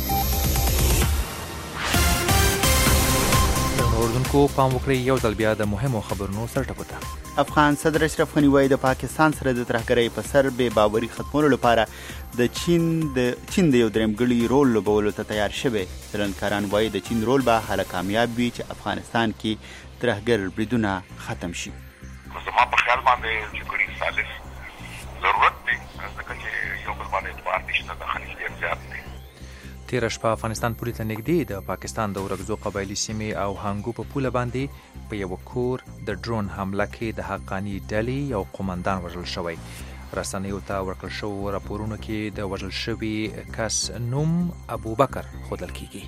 اردوونکو پام وکړئ یو ځل بیا د مهمو خبرونو سرټکو ته. افغان صدر اشرف غنی وایي د پاکستان سره د ترهګرۍ په سر بې باوري ختمولو لپاره د چین د چین د یو درېمګړي رول لوبولو ته تیار شوی. څېړنکاران وایي د چین رول به هله کامیاب وي چې افغانستان کې ترهګر بریدونه ختم شي. زما په خیال باندې چې ګړي ثالث ضرورت دی ځکه چې یو بل باندې اعتبار نشته د خلیج ډېر زیات دی. تیره شپه افغانستان پولې ته نږدې د پاکستان د ورکزو قبایلي سیمې او هانګو په پوله باندې په یو کور د ډرون حمله کې د حقاني ډلې یو قومندان وژل شوی. رسنیو ته ورکړل شوو راپورونو کې د وژل شوي کس نوم ابوبکر ښودل کیږي.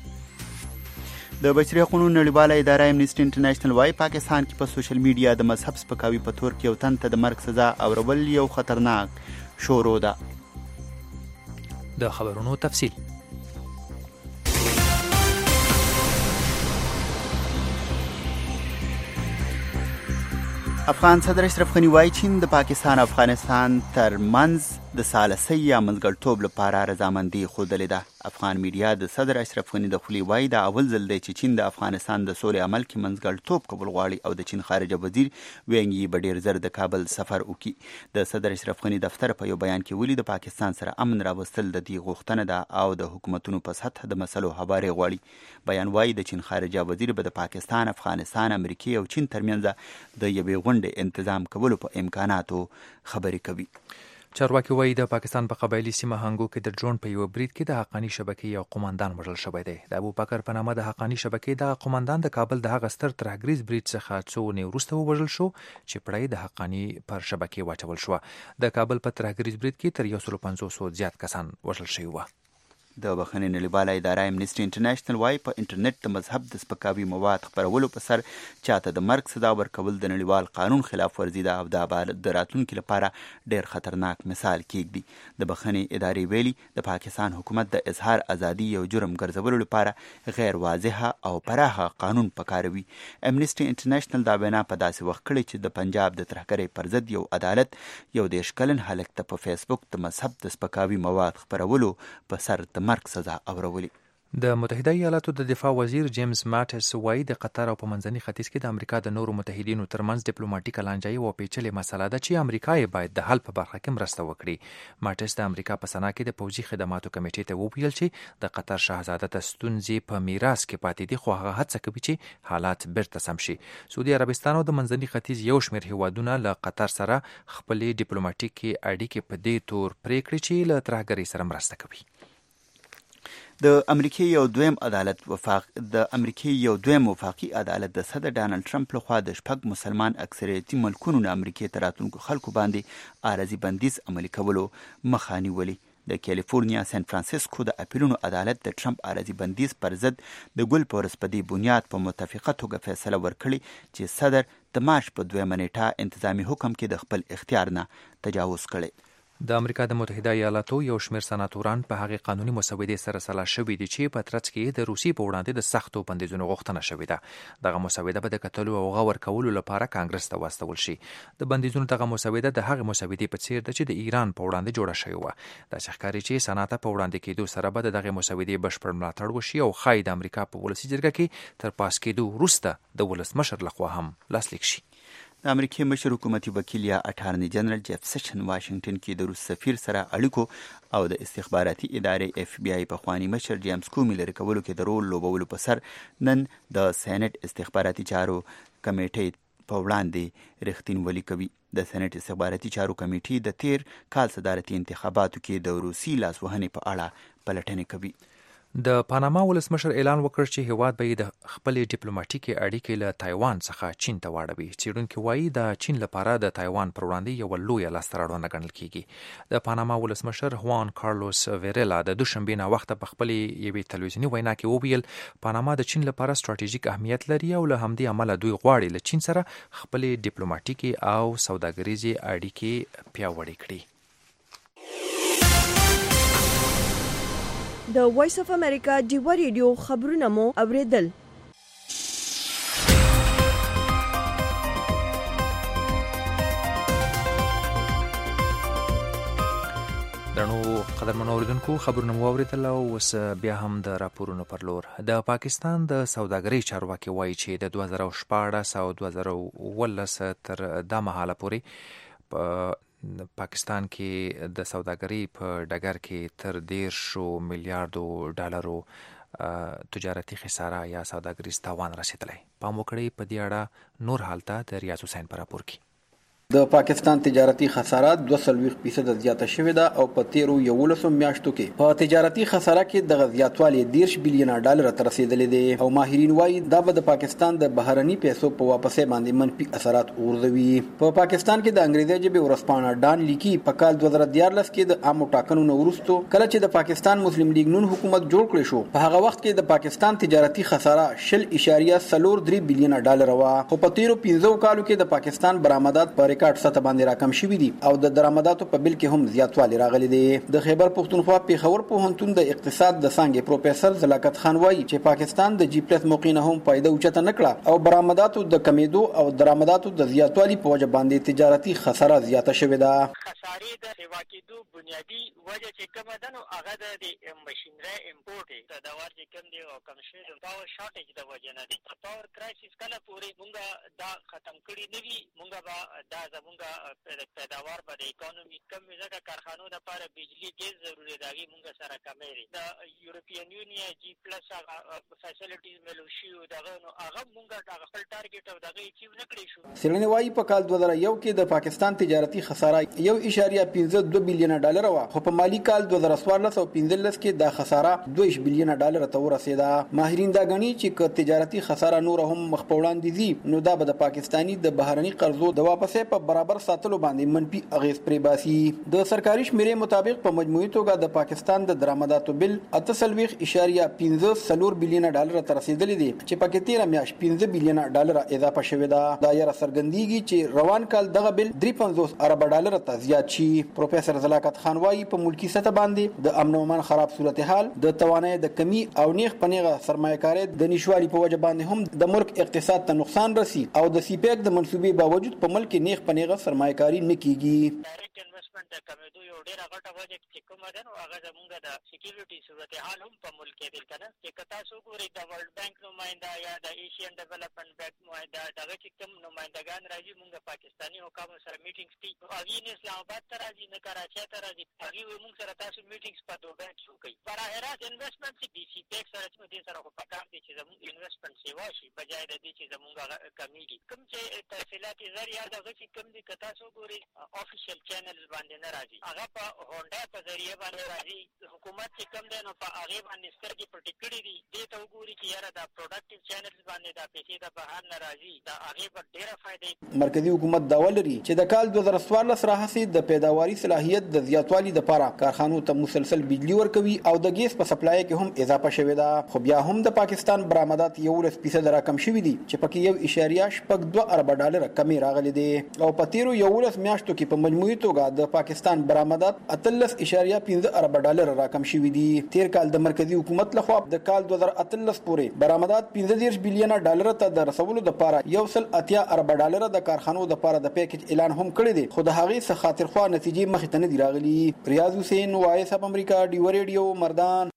د بشري حقوقو نړیواله اداره امنیسټي انټرنیشنل وايي پاکستان کې په سوشل میډیا د مذهب سپکاوي په تور کې یو تن ته د مرګ سزا اورول یو خطرناک شروع ده. د خبرونو تفصیل. افغان صدر اشرف غنی وایي چین د پاکستان او افغانستان ترمنځ د ثالثي یا منځګړیتوب لپاره رضامندي ښودلې ده. افغان میډیا د صدر اشرف غنی د خولې وایي دا اول ځل دی چې چین د افغانستان د سولې عمل کې منځګړیتوب کول غواړي او د چین خارجه وزیر وینګ یي به ډېر زر د کابل سفر وکړي. د صدر اشرف غنی دفتر په یو بیان کې ویلي د پاکستان سره امن راوستل د دې غوښتنه ده او د حکومتونو په سطح د مسلو هوارې غواړي. بیان وایي د چین خارجه وزیر به د پاکستان، افغانستان، امریکې او چین ترمنځ د یوې غونډې انتظام کولو په امکاناتو خبرې کوي. چارواکي وایي د پاکستان په قبایلي سیمه هانګو کې د ډرون په یو برید کې د حقاني شبکې یو قومندان وژل شوی دی. د ابوبکر په نامه د حقاني شبکې د قومندان د کابل د هغه ستر ترهګریز برید څخه څو ونې وروسته ووژل شو چې پړی د حقاني پر شبکې واچول شوه. د کابل په ترهګریز برید کې تر یو سلو پنځوسو زیات کسان وژل شوي وو. د بخښنې نړیواله اداره امنیسټي انټرنیشنل وايي په انټرنیټ د مذهب د سپکاوي مواد خپرولو په سر چاته د مرګ سزا ورکول د نړیوال قانون خلاف ورزي ده او د راتلونکي لپاره ډېر خطرناک مثال کېږدي. د بخښنې ادارې ویلي د پاکستان حکومت د اظهار ازادي یو جرم ګرځولو لپاره غیر واضحه او پراخه قانون پکاروي. امنیسټي انټرنیشنل دا وینا په داسې وخت کړې چې د پنجاب د ترهګرۍ پر ضد یو عدالت یو دېرش کلن هلک ته په فیسبوک د مذهب د سپکاوي مواد خپرولو په سر د مرګ سزا اورولي. د متحده ایالاتو د دفاع وزیر جیمز ماټس وایي د قطر او په منځني ختیځ کې د امریکا د نورو متحدینو ترمنځ ډیپلوماټیک لانجه او پیچلې مسله ده چې امریکا یې باید د حل په برخه کې مرسته وکړي. ماټس د امریکا په سنا کې د پوځي خدماتو کمیټې ته وویل چې د قطر شاهزاده ته ستونزې په میراث کې پاتې دي خو هغه هڅه کوي چې حالات بیرته سم شي. سعودي عربستان او د منځني ختیځ یو شمېر هیوادونه له قطر سره خپلې ډیپلوماټیکې اړیکې په دې تور پرې کړې چې له ترهګرۍ سره مرسته کوي. د امریکای یو دویم عدالت وفاق د امریکای یو دویم وفاقي عدالت د صدر ډانلډ ټرمپ لخوا د شپږ مسلمان اکثریتي ملکونو نه امریکای ته راتلونکو خلکو باندې عارضي بندیز عملي کولو مخه نیولې. د کالیفورنیا سان فرانسیسکو د اپیلونو عدالت د ټرمپ عارضي بندیز پر ضد د ګل په ورځ په دې بنیاد په متفقه توګه فیصله ورکړې چې صدر د مارچ په دویمه نیټه انتظامی حکم کې د خپل اختیار نه تجاوز کړي. د امریکا د متحده ایالاتو یو شمېر سناتوران په هغې قانوني مسودې سره سلا شوي دي چې په ترڅ کې د روسیې په وړاندې د سختو بندیزونو غوښتنه شوې ده. دغه مسوده به د کتلو او غور کولو لپاره کانګرس ته واستول شي. د بندیزونو دغه مسوده د هغې مسودې په څیر ده چې د ایران په وړاندې جوړه شوې وه. داسې ښکاري چې سنا ته په وړاندې کېدو سره به د دغې مسودې بشپړ ملاتړ وشي او ښایي د امریکا په ولسي جرګه کې تر پاس کېدو وروسته د ولسمشر لخوا هم لاسلیک شي. د امریکای مشر حکومتي وکیل یا اټارنی جنرال جیف سیشن واشنگټن کې د روس سفیر سره اړیکو او د استخباراتي ادارې اف بی آی پخوانی مشر جیمز کومي لري کولو کې د رول لوبولو په سر نن د سېنات استخباراتي چارو کمیټې په وړاندې رښتینولي کوي. د سېنات استخباراتي چارو کمیټې د تیر کال صدارتي انتخاباتو کې د روسي لاسوهنې په اړه پلټنې کوي. د پاناما ولسمشر اعلان وکړ چې هیواد به د خپلې ډیپلوماټیکې اړیکې له تایوان څخه چین ته واړوي. څېړونکي وایي د چین لپاره د تایوان پر وړاندې یوه لویه لاسته راوړنه ګڼل کیږي. د پاناما ولسمشر هوان کارلوس ویریلا د دوشنبې ناوخته په خپلې یوې تلویزیوني وینا کې وویل پاناما د چین لپاره ستراتیژیک اهمیت لري او له همدې امله دوی غواړي له چین سره خپلې ډیپلوماټیکې او سوداګریزې اړیکې پیاوړې کړي. د وایس اف امریکا ډیو ریډیو خبرونه مو اوریدل. قدرمنو اوریدونکو خبرونه مو واوریدل او اوس بیا هم د راپورونو پر لور. د پاکستان د سوداګرۍ چارواکي وایي چې د دوه زره شپاړس او دوه زره اوولس تر دا مهاله پورې په پاکستان کې د سوداګرۍ په ډګر کې تر دېرشو میلیارډو ډالرو تجارتي خساره یا سوداګریز تاوان رسیدلی. پام وکړئ په دې اړه نور حال ته د ریاض حسین په راپور کې. د پاکستان تجارتي خساره دوه سلويخ فیصد زیاته شوې ده او په تیرو یولسو میاشتو کې په تجارتي خساره کې د زیاتوالي دیرش بلین ډالر ته رسیدلې دي او ماهرین وایي دا به د پاکستان د بهرني پیسو په واپسې باندې منفي اثرات غورځوي. په پاکستان کې د انګریزي ژبې ورسپانه ډان لیکي په کال دوه زره دیارلس کې د عامو ټاکنو نه وروسته کله چې د پاکستان مسلم لیگ نون حکومت جوړ کړی شو په هغه وخت کې د پاکستان تجارتي خساره شل اشاریه څلور درې بلین ډالر و خو په تیرو پنځو کالو کې د پاکستان برآمدات په ریکارډ سطح باندې راکم شوي دي او د درآمداتو په بل کې هم زیاتوالی راغلی دی. د خیبر پښتونخوا پیښور پوهنتون د اقتصاد د څانګې پروفیسور زلاکت خان وایي چې پاکستان د جی پلس موقع نه هم فائدہ اوچته نکړه او برآمداتو د کمیدو او درآمداتو د زیاتوالی په وجه باندې تجارتي خساره زیاته شوې ده. خسارې د سیوا کېدو بنیادی وجه چې کومه ده نو هغه د ماشینري امپورټ د دوار چې کوم دی او کم شوی د پاور شارټیج د وجه نه دی. پاور کرایسس کله پورې مونږه دا ختم کړی نه وي مونږه به دا زمونږ پیداوار په د اکانومي کم ځکه کارخانو لپاره بجلی ډېر ضروري دی مونږ سره کمېږي. د یورپین یونین جی پلس هغه فیسیلیټیز ملو شي او دغه نو هغه مونږ هغه خپل ټارګټ او دغه اچیو نه کړی شو. سیلانی وایي په کال دوه زره یو کې د پاکستان تجارتي خساره یو اشاریه پنځه دوه بلین ډالر و خو په مالی کال دوه زره څوارلس او پنځلس کې د خساره دوه بلین ډالر ته ورسېده. ماهرین دا غني چې تجارتي خساره نور هم مخ په وړاندې دي نو دا به د پاکستاني د بهرني قرضو د واپسې په برابر ساتلو باندې منفي اغیز پرې باسي. د سرکاري شمیرې مطابق په مجموعي توګه د پاکستان د درآمداتو بل اته سلويخ اشاریه پنځه څلور بلین ډالر ته رسیدلی دی چې پکې تیره میاشت پنځه بلین ډالر اضافه شوې ده. دا یې څرګندېږي چې روان کال دغه بل درې پنځوس ارب ډالر ته زیات شي. پروفیسور زلاکت خان وایي په ملکی سطح باندې د امن او امان خراب صورتحال د توانایي د کمی او نیغ پنیغه سرمایه‌کاري د نشوالي په وجه باندې هم د ملک اقتصاد ته نقصان رسی او د سی پیک د منسوبې باوجود په ملک نیغ پنیغه سرمایه‌کاري نه کیږي. ډایرکټ انویسټمنټ د کمیدو یو ډیره غټه وجه چې کومه ده نو هغه زمونږ د سکیورټي صورتحال هم په ملک کې دی کنه چې تاسو ګورئ د ورلد بانک نماینده یا د ایشین ډیولپمنٹ بانک نماینده دغه چې کوم نمائندگان راځي مونږ پاکستاني حکومت سره میټینګز دي او هغه نه اسلام آباد ته راځي نه کراچي ته راځي هغه مونږ سره تاسو میټینګز په دوه باندې شو کوي. براه راست انویسټمنټ چې بي سی پیک سره چې دې سره په کار دي چې زموږ انویسټمنټ سیوا شي بجای د دې چې زموږ کمیږي. کوم چې تفصيلات ذریعہ دغه چې کوم دي که تاسو ګورئ افیشل چینلز باندې نه راځي هغه په هونډا په ذریعہ باندې راځي. حکومت چې کوم دی نو په هغه باندې سترګې پټې کړې دي دې ته وګوري چې یاره دا پروډکټیو چینلز باندې دا پیسې د بهر نه راځي دا هغه په ډیره فائدې. مرکزی حکومت دا ولري چې د کال دوه زره څوارلس راهیسې د پیداواري صلاحیت د زیاتوالي لپاره کارخانو ته مسلسل بجلی ورکوي او د ګیس په سپلای کې هم اضافه شوې ده. خو بیا هم د پاکستان برآمدات یولس فیصد راکم شوي دي چې پکې یو اشاریه شپږ دوه ارب ډالر کمی راغلي دي او په تیرو یولس میاشتو کې په مجموعي توګه د پاکستان برآمدات اتلس اشاریه پنځه ارب ډالر راکم شوي دي. تیر کال د مرکزی حکومت لخوا د کال دوه زره اتلس پورې برآمدات پنځه دېرش بلین ډالر ته د رسولو لپاره یو سل اتیا ارب ډالر د کارخانو لپاره د پیکج اعلان هم کړی دی خو د هغې څخه خاطرخوا نتیجې مخې ته نه دي راغلي. ریاض حسین وایس اپ امریکا ډیو ریډیو مردان.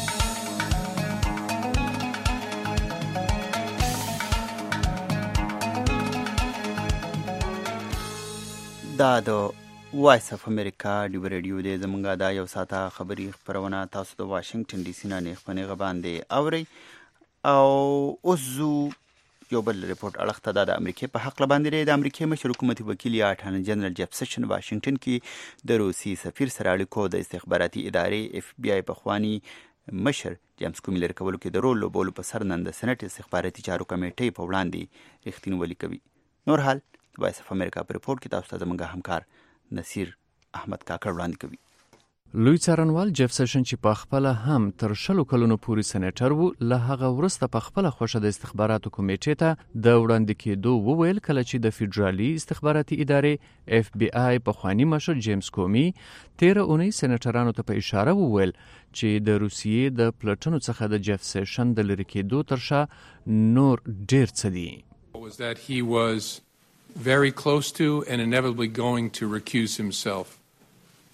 دا د وایس اف امریکا ډیو ریډیو دی زمونږه دا یو ساعته خبري خبرونه تاسو د واشنگټن ډي سي نه نیغ باندې اورئ او اوس زو یو بل ریپورت اړخ ته د امریکای په حق باندې د امریکای مشر حکومتي وکیل یا اټارنی جنرال جیف سیشن واشنگټن کې د روسي سفیر سره اړیکو د استخباراتي ادارې اف بی آی پخوانی مشر جیمز کومي لري کولو کې د رول لوبولو په سر نن د سېنات استخباراتي چارو کمیټې په وړاندې رښتینولي کوي. نور حال وایس اف امریکا په ریپورت کې تاسو ته زموږ همکار نصیر احمد کاکړ وړاندې کوي. لوی څارنوال جیف سیشن چې په خپل هم تر شلو کلونو پورې سېنیټر وو له هغه وروسته په خپل خوښه د استخباراتو کمیټې ته د وړاندې کېدو وویل کله چې د فدرالي استخباراتي ادارې اف بی آی پخوانی مشر جیمز کومي تیره اونۍ سېنیټرانو ته په اشاره وویل چې د روسیې د پلټنو څخه د جیف سیشن د لرې کېدو تر شا نور ډېر څه دي. was that he was very close to and inevitably going to recuse himself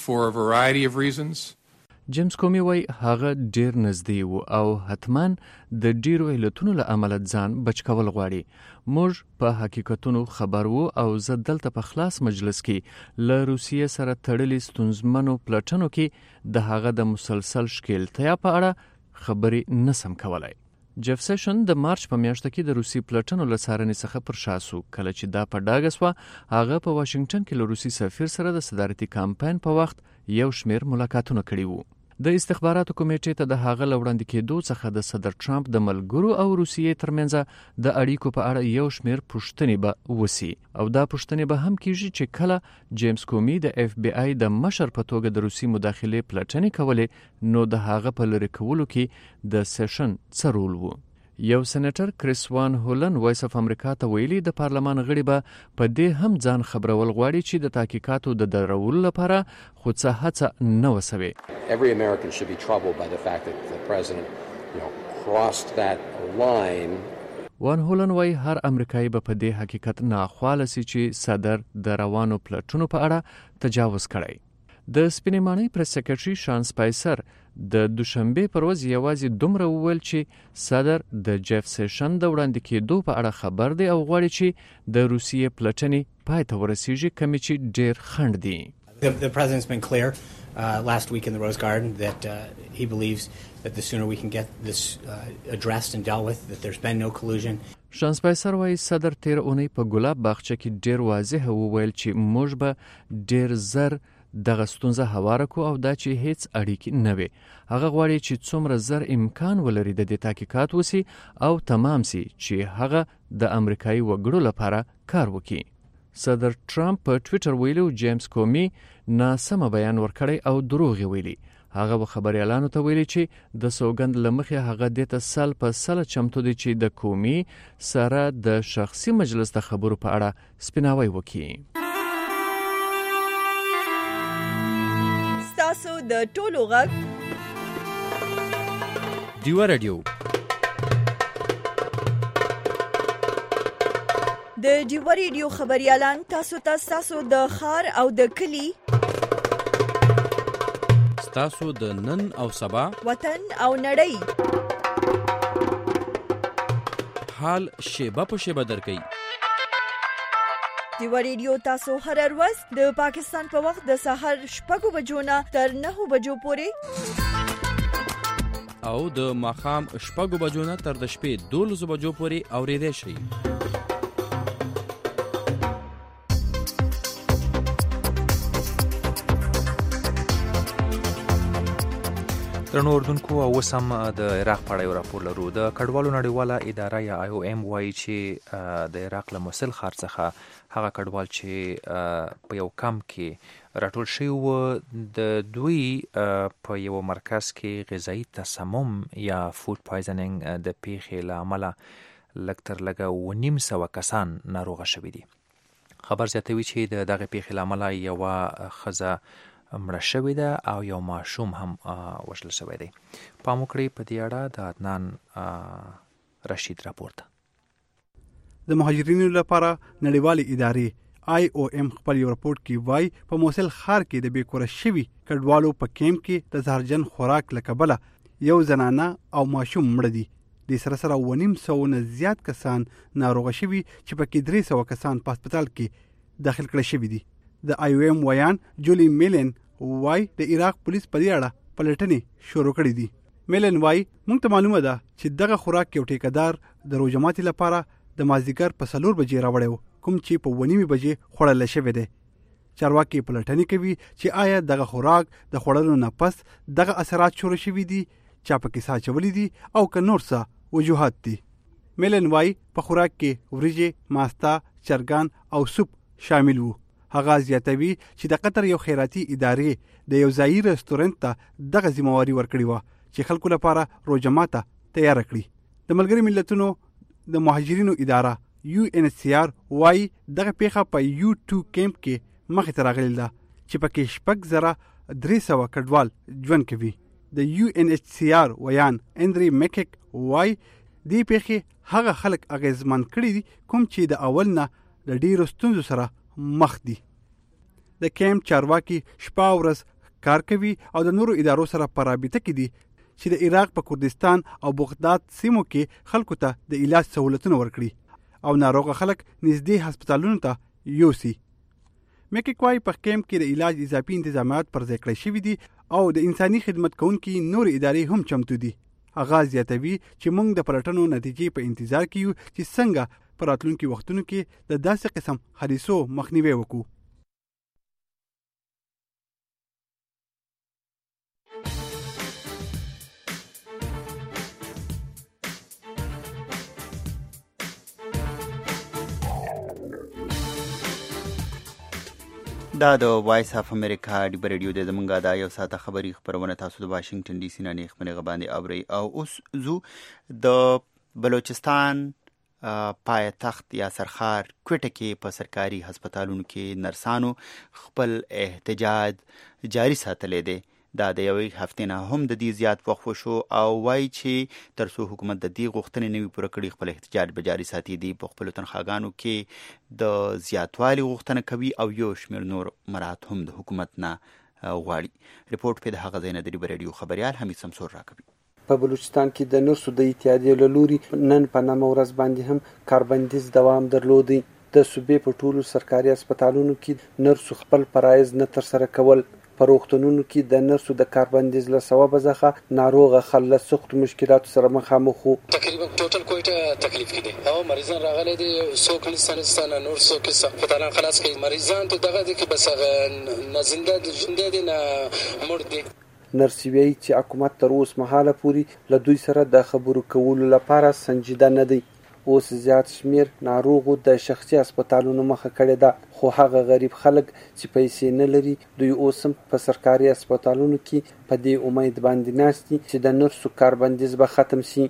for a variety of reasons. جیمز کومی وای هغه ډیر نږدې وو او حتما د ډیرو علتونو له امله ځان بچ کول غواړي. موږ په حقیقتونو خبر وو او زه دلته په خلاص مجلس کې له روسیې سره تړلې ستونزمنو پلټنو کې د هغه د مسلسل ښکیلتیا په اړه خبرې نسم کولای. جف سیشن د مارچ په میاشت کې د روسي پلټنو له څارنې څخه پر شا سو. کله چې دا په ډاګه سوه هغه په واشنگټن کې له روسي سفیر سره د صدارتي کمپاین په وخت یو شمیر ملاقاتونه کړي وو. د استخباراتو کمیټې ته د هغه له وړاندې کېدو څخه د صدر ټرمپ د ملګرو او روسیې ترمنځ د اړیکو په اړه یو شمیر پوښتنې به وسی او دا پوښتنې به هم کیږي چې کله جیمز کومی د اف بی آی د مشر په توګه د روسي مداخلې پلټنې کولې نو د هغه په لری کولو کې د سیشن څه رول وو. یو سېنیټر کریس وان هولن وایس اف امریکا ته ویلي د پارلمان غړي به په دې هم ځان خبرول غواړي چې د تحقیقاتو د درولو لپاره خو څه هڅه نه وسوي. Every American should be troubled by the fact that the president, you know, crossed that line. وان هولن وای هر امریکایي به په دې حقیقت ناخواله سي چې صدر د روانو پلټونو په اړه تجاوز کړی. د سپینې ماڼۍ پریس سکرټري شان سپایسر د دوشنبه پر ورځ یوازې دومره وویل چې صدر د جیف سیشن د وړاندې کېدو په اړه خبر دی او غواړي چې د روسیې پلټنې پای ته ورسیږي کومې چې ډیر خنډ دي. The, the president's been clear uh, last week in the Rose Garden that uh, he believes that the sooner we can get this uh, addressed and dealt with, that there's been no collusion. شان سپایسر وایي صدر تیر اونۍ په ګلاب باغچه کې ډیر واضح وویل چې موږ به ډیر زر دغه ستونزه هواره کو او دا چې هیڅ اړیکې نه وي. هغه غواړي چې څومره زر امکان ولري د دې تحقیقات وسی او تمام سي چې هغه د امریکایي وګړو لپاره کار وکړي. صدر ټرمپ په ټویټر ویلو جیمز کومی ناسم بیان ورکړی او دروغ ویلي. هغه به خبريالانو ته ویلي چې د سوګند لمخې هغه د تسل په سل چمتو دي چې د کومی سره د شخصي مجلس د خبرو په اړه سپیناوی وکړي. تاسو د ټولو غږ دیوا رادیو د دیوا رادیو خبريالان تاسو ته تاسو د خار او د کلی تاسو د نن او سبا وطن او نړۍ حال شیبه په شیبه درکې. دیوا رادیو تاسو هر ورځ د پاکستان په وخت د سحر شپږو بجو نه تر نهو بجو پورې او د ماښام شپږو بجو نه تر د شپې دولسو بجو پورې اورېدای شئ. درنو اردوونکو او اوس هم د عراق په اړه یو راپور لرو. د کډوالو نړیواله اداره یا آی او ایم وایي چې د عراق له موصل ښار څخه هغه کډوال چې په یو کمپ کې راټول شوي وو د دوی په یو مرکز کې غذایي تسمم یا فود پایزنینګ د پیښې له امله لږ تر لږه اوه نیم سوه کسان ناروغه شوي دي. خبر زیاتوي چې د دغه پیښې له امله یوه ښځه مړه شوې ده او یو ماشوم هم وژل شوی دی. پام وکړئ په دې اړه د عدنان رشید راپور ته. د مهاجرینو لپاره نړیوالې ادارې آی او ایم خپل یو راپورټ کې وایي په موصل ښار کې د بیکوره شوي کډوالو په کیمپ کې د زهرجن خوراک له کبله یو زنانه او ماشوم مړه دي. د سره سره اوه نیم سوه نه زیات کسان ناروغه شوي چې پکې درې سوه کسان په هسپتال کې داخل کړل شوي دي. د آی او ایم ویان جولی میلن وای د عراق پولیس په دې اړه پلټنې شروع کړې دي. میلن وای موږ ته معلومه ده چې دغه خوراک یو ټیکدار د روژه ماتي لپاره د مازدیګر په څلور بجې راوړی کوم چې په اوه نیمې بجې خوړل شوی دی. چارواکي پلټنې کوي چې آیا دغه خوراک د خوړلو نه پس دغه اثرات شروع شوي دي چا پکې ساه اچولي دي او که نور څه وجوهات دي. میلن وای په خوراک کې وریجې، ماستا، چرګان او سوپ شامل وو. هغه زیاتوي چې د قطر یو خیراتي ادارې د یو ځایي رستورانت ته دغه ذمہواري ورکړې وه چې خلکو لپاره روژه ماته تیار کړي. د ملګري ملتونو د مهاجرینو اداره یو ان ایچ سی آر وایي دغه پیښه په یو ټو کیمپ کې مخې ته راغلې ده چې پکې شپږ زره درې سوه کډوال ژوند کوي. د یو ان ایچ سی آر ویان اندری میکک وایي دې پیښې هغه خلک اغېزمن کړي دي کوم چې د اول نه د ډېرو ستونزو سره مخ دي. د کیمپ چارواکي شپه ورځ کار کوي او د نورو ادارو سره په رابطه کې دي چې د عراق په کردستان او بغداد سیمو کې خلکو ته د علاج سہولتونه ورکړي او ناروغه خلک نږدې هسپتالونو ته یوسي. مکیکوای په کیمپ کې د علاج اضافي انتظامات پر ځای کړی شوي دي او د انساني خدمت کوونکي نور ادارې هم چمتو دي. هغه زیاتوي چې موږ د پلټنو نتیجې په انتظار کې یو چې څنګه په راتلونکي وختونو کې د داسې قسم حادثو مخنیوی وکړو. دا د وایس اف امریکا ډیبر ریډیو د زمونږه دا یو ساعته خبري خبرونه تاسو د واشنگټن ډي سي نه نه خبرې باندې اوري او اوس زو د بلوچستان پایتخت یا سرخار کوټه کې په سرکاري هسپتالونو کې نرسانو خپل احتجاج جاری ساتلې دي. دا د یوې هفتې نه هم د دې زیات وقفو شو او وایي چې تر څو حکومت د دې غوښتنې نه وي پوره کړي خپل احتجاج به جاري ساتي. دي په خپلو تنخواګانو کې د زیاتوالي غوښتنه کوي او یو شمېر نور مرات هم د حکومت نه غواړي. رپورټ په د هغه ځای نه د ډیبر ریډیو خبریال حمید سمسور راکوي. په بلوچستان کې د نرسو د اتحادیې له لوري نن په نامه ورځ باندې هم کاربندیز دوام درلودی. د صوبې په ټولو سرکاري هسپتالونو کې نرسو خپل فرایض نه ترسره کول. په روغتونونو کې د نرسو د کاربندیز له سببه څخه ناروغه خلک سخت مشکلاتو سره مخامخ وو. تقریبا ټوټل کوټه تکلیف کې دي او مریضان راغلي دي سو کلستان نرسو کې هسپتالان خلاص کې مریضان ته دغه دي کې بس نه زنده ژوندې دي نه مړ دي. نرس وی چې حکومت تر اوس مهاله پوری له دوی سره د خبرو کولو لپاره سنجیده نه دی. اوس زیات شمیر ناروغو د شخصي هسپتالونو مخه کړې ده خو هغه غریب خلک چې پیسې نه لري دوی اوس هم په سرکاري هسپتالونو کې په دې امید باندې ناست دي چې د نرسو کاربندیز به ختم شي.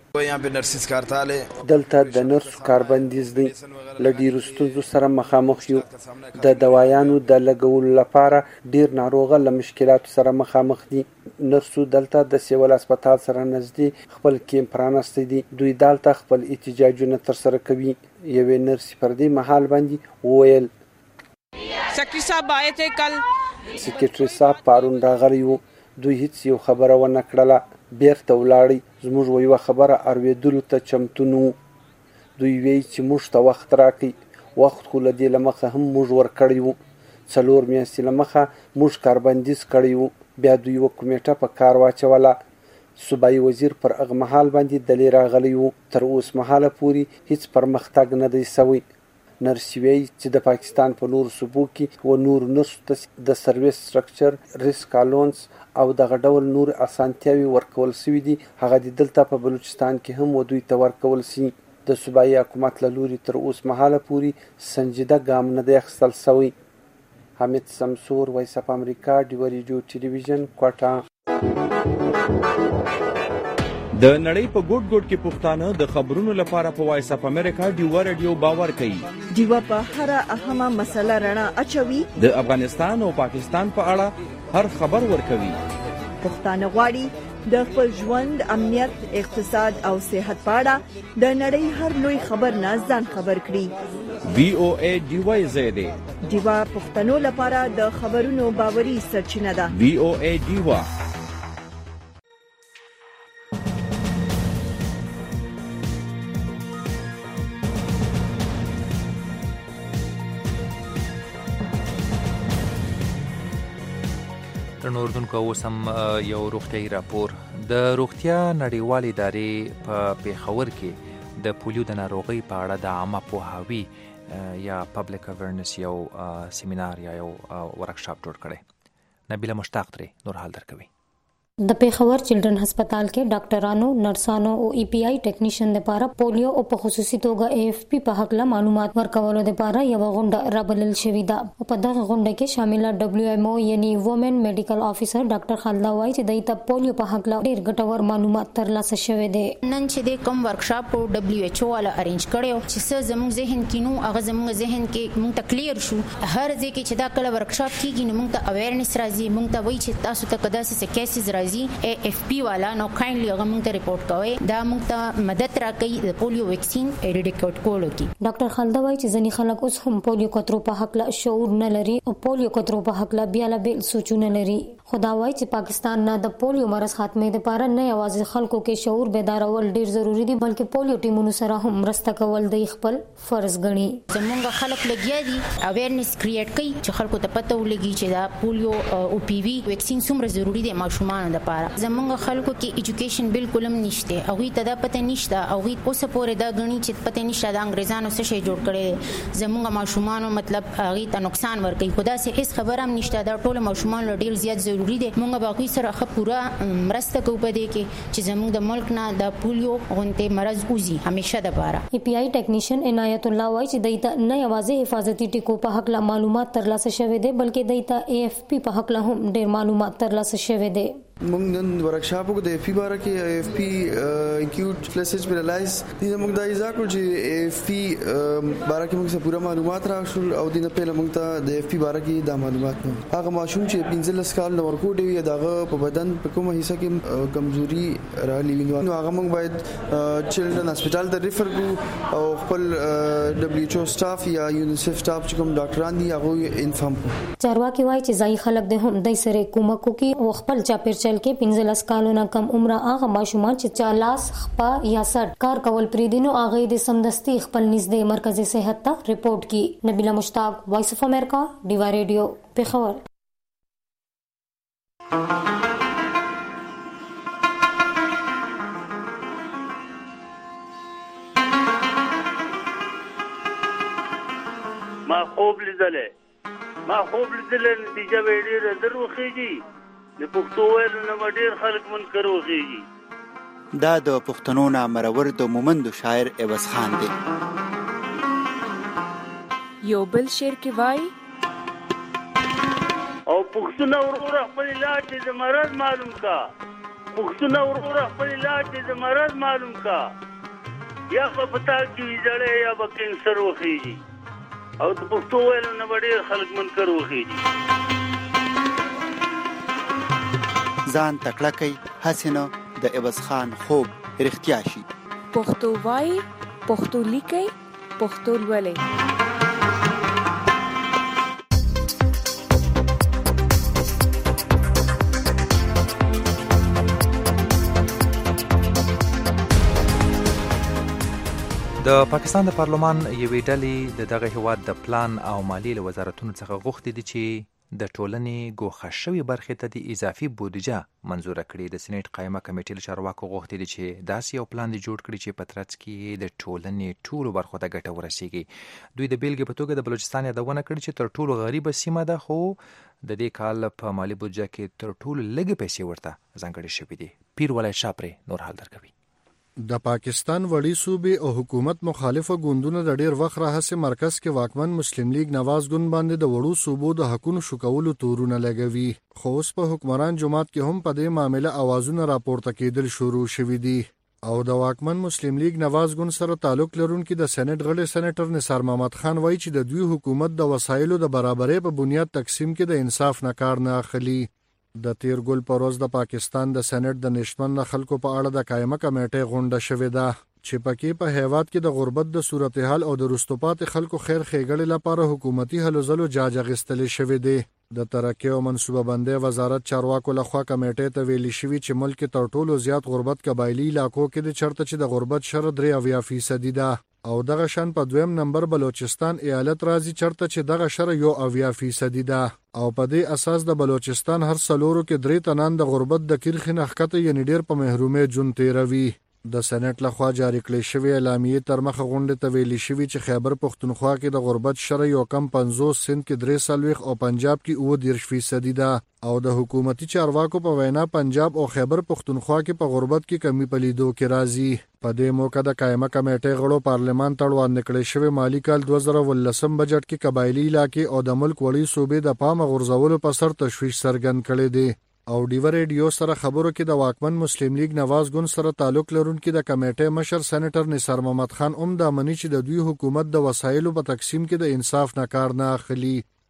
دلته د نرسو کاربندیز دی له ډیرو ستونزو سره مخامخ یو. د دوايانو د لګولو لپاره ډیر ناروغه له مشکلاتو سره مخامخ دي. نرسو دلته د سیول هسپتال سره نږدې خپل کیمپ پرانستی دي. دوی دلته خپل احتجاجونه تر سره کوي. یوې نرسې پر دې مهال باندې وویل سیکرټری صاحب آئے تھے کل. سیکرټری صاحب پرون راغلی وو. دوی هیڅ یو خبره ونه کړله. بیرته ولاړی. زموږ یوه خبره اورېدلو ته چمتو نه وو. دوی وایي چې موږ ته وخت راکړئ. وخت خو له دې له مخه هم موږ ورکړی وو. څلور میاشتې له مخه موږ کاربندیز کړی وو. بیا دوی یوه کمیټه په کار واچوله. صوبایي وزیر پر هغه مهال باندې دلې راغلی وو. تر اوس مهاله پورې هیڅ پرمختګ نه دی سوی. نرس وی چې د پاکستان په نورو صوبو کې و نور نرسو ته د سرویس سټرکچر ریسک الونس او دغه ډول نور اسانتیاوي ورکول شوي دي. هغه د دلته په بلوچستان کې هم و دوی ته ورکول شي. د صوبایي حکومت له لوري تر اوس مهاله پورې سنجیده ګام نه دی اخیستل شوی. حمید سمسور، وایس اف امریکا، ډیبر ریډیو ټلویزیون، کوټه. د نړۍ په ګوټ ګوټ کې پښتانه د خبرونو لپاره په وایس اف امریکا ډیوه ریډیو باور کوي. ډیوه په هر اهمه مسله رڼا اچوي. د افغانستان او پاکستان په اړه هر خبر ورکوي. پښتانه غواړي د خپل ژوند، امنیت، اقتصاد او صحت په اړه د نړۍ هر لوی خبر نه ځان خبر کړي. وی او ای ډیوه زیاده ډیوه پښتنو لپاره د خبرونو باوري سرچینه ده. وی او ای ډیوه. نوردونکو اوس هم یو روغتیايي راپور. د روغتیا نړیوال ادارې په پیښور کې د پولیو د ناروغۍ په اړه د عامه پوهاوي یا پبلک اویرنس یو سیمینار یا یو ورکشاپ جوړ کړی. نبیله مشتاق ترې نور حال درکوي. د پیښور چلډرن هسپتال کې ډاکټرانو، نرسانو او ای پی آی ټیکنیشن لپاره پولیو او په خصوصي توګه ای اف پی په حق له معلومات ورکولو لپاره یو غونډه رابلل شوې ده. په دغه غونډه کې شامل دبليو ایم او یعنی وومن میډیکل افیسر ډاکټر خالد وایي چې د ته پولیو په حق له ډېر ګټور معلومات ترلاسه شوي دي. نن چې د کوم ورکشاپ او دبليو ایچ او والا ارینج کړو چې څه زموږ ذهن کې نو هغه زموږ ذهن کې موږ تکلیر شو. هر ځای کې چې دا کله ورکشاپ کیږي نو موږ ته اویرنس راځي. موږ ته وایي چې تاسو ته کدا څه کیسز راځي ای اف پی والا نو کایندلی هغه موږ ته ریپورت کوي دا موږ ته مدد راکړي د پولیو ویکسین ایریډیکیټ کولو کې. ډاکټر خالد وایي چې ځینې خلک اوس هم پولیو کترو په حق لا شعور نه لري او پولیو کترو په حق لا بیا لا بیل سوچونه لري. خدا وایي چې پاکستان نه د پولیو مرض خاتمه لپاره نه یوازې خلکو کې شعور بیدارول ډیر ضروری دي بلکې پولیو ټیمونو سره هم مرسته کول د خپل فرض ګڼي. زمونږ خلک لګیا دي اویرنس کریټ کوي چې خلکو ته پته ولګي چې دا پولیو او پی وی ویکسین څومره ضروری دي ماشومان لپاره. زمونږ خلکو کې ایجوکیشن بالکل هم نشته او هی ته دا پته نشته او هی اوس پورې دا غني چې پته نشته د انګریزانو څه شي جوړ کړي زمونږ ماشومان مطلب هغه ته نقصان ورکړي. خدا سي هیڅ خبر هم نشته دا ټول ماشومان ډیر زیات ضروری دي. مونږ باقي سره خپ پورا مرسته کوو په دې کې چې زموږ د ملک نه د پولیو غونټه مرز اوزي همیشه د بارا. ای پی آی ټیکنیشن عنایت الله وایي چې دایته نه یوازې حفاظتي ټکو په حق لا معلومات ترلاسه شوه دي بلکې دایته ای اف پی په حق لا هم ډیر معلومات ترلاسه شوه دي. موږ نن ورکشاپ کو د اف پی باره کې اف پی اکیوټ فلیسج پیرالایز دي موږ د ایزا کو چې اف پی باره کې موږ څه پوره معلومات راښول او د نه پهله موږ ته د اف پی باره کې د معلومات نو هغه ماشوم چې پنځلس کال نو ورکو دی دغه په بدن په کومه حصہ کې کمزوري را لوي نو هغه موږ باید چلډرن هسپتال ته ریفر کو او خپل دبليو ایچ او سټاف یا یونیسف سټاف چې کوم ډاکټران دي هغه انفارم کو. چارواکي وایي چې ځای خلک د هم دای سره کومک کوي او خپل چاپیر چل کې پنځلس کالونو کم عمره هغه ماشومان چې چالاس خپا یا سټ کار کول پری دینو هغه د سمدستي خپل نږدې مرکزی صحت ته ریپورت کی. نبیله مشتاق وایس اف امریکا ډیوا ریډیو پیښور. ما خوب لیدلې ما خوب لیدلې نتیجه به ډېره دروخیږي د پښتو ویل نه ډېر خلک منکر وخیږي. دا د پښتنو نه مرور د مومند شاعر عوض خان دی. یو بل شعر کې وایي او پښتون ورور خپل علاج د مرض معلوم کا پښتون ورور خپل علاج د مرض معلوم کا یا په پتا کې جړې یا په کینسر وخیږي او د پښتو ویل نه ډېر خلک منکر وخیږي. ځان تکړه کوي حسینه د عوض خان خوب رښتیا شي. پښتو وایي پښتو لیکي پښتو لولي. د پاکستان د پارلمان یوې ډلې د دغه هیواد د پلان او مالیې له وزارتونو څخه غوښتي دي چې د ټولنې ګوښه شوې برخې ته د اضافي بودیجه منظوره کړي. د سینیټ قایمه کمیټې له چارواکو غوښتي دي چې داسې یو پلان دې جوړ کړي چې په ترڅ کې د ټولنې ټولو برخو ته ګټه ورسیږي. دوی د بیلګې په توګه د بلوچستان یادونه کړې چې تر ټولو غریبه سیمه ده خو د دې کال په مالي بودیجه کې تر ټولو لږې پیسې ورته ځانګړې شوې دي. پیر ولای شاپرې نور حال درکوي. د پاکستان وړي صوبې او حکومت مخالفه ګوندونه د ډیر وخت راهسې مرکز کې واکمن مسلم لیگ نواز ګوند باندې د وړو صوبو د حقونو شکولو تورونه لګوي. خو اوس په حکمران جماعت کې هم په دې معاملې اوازونه راپورته کېدل شروع شوي دي او د واکمن مسلم لیگ نواز ګوند سره تعلق لرونکي د سېنات غړي سېنیټر نثار محمد خان وایي چې د دوی حکومت د وسایلو د برابرۍ په بنیاد تقسیم کې د انصاف نه کار نه اخلي. د تیر ګل پروز د پاکستان د سېنات د نشمن خلکو په اړه د قائمه کمیټې غونډه شوې ده چې پکې په هیواد کې د غربت د صورتحال او د رستوپات خلکو خیر خېګړې لپاره حکومتي هلو ځلو جاج اخیستلې شوې دي. د ترقی او منصوبه بندۍ وزارت چارواکو لخوا کمیټې ته ویلي شوي چې ملک تر ټولو زیات غربت قبایلی علاقو کې د چرته چې د غربت شر درې اویا فیصدي ده او دغه شان په دویم نمبر بلوچستان ایالت راځي چرته چې دغه شر یو اویا فیصدي ده او په دې اساس د بلوچستان هر سلورو کې درې تنان د غربت د کیرخې نخکته یعنی ډیر په محرومې جون تیروي. د سېنات لخوا جاری کړې شوې اعلامیې تر مخه غونډې ته ویلي شوي چې خیبر پښتونخوا کې د غربت شر یو کم پنځوس، سند کې درې څلوېښت او پنجاب کې اووه دېرش فیصدي ده او د حکومتي چارواکو په وینا پنجاب او خیبر پښتونخوا کې په غربت کې کمی په لیدو کې راځي. په دې موقع د قائمه کمیټې غړو پارلمان ته وړاندې کړی شوی مالی کال دوه زره ولسم بجټ کې قبایلی علاقې او د ملک وړي صوبې د پامه غورځولو په سر تشویش څرګند کړی دی. او ډیوا ریډیو سره خبرو کې د واکمن مسلم لیگ نواز ګوند سره تعلق لرونکي د کمیټې مشر سېنیټر نثار محمد خان هم د امني چې د دوی حکومت د وسایلو په تقسیم کې د انصاف نه کار نه اخلي.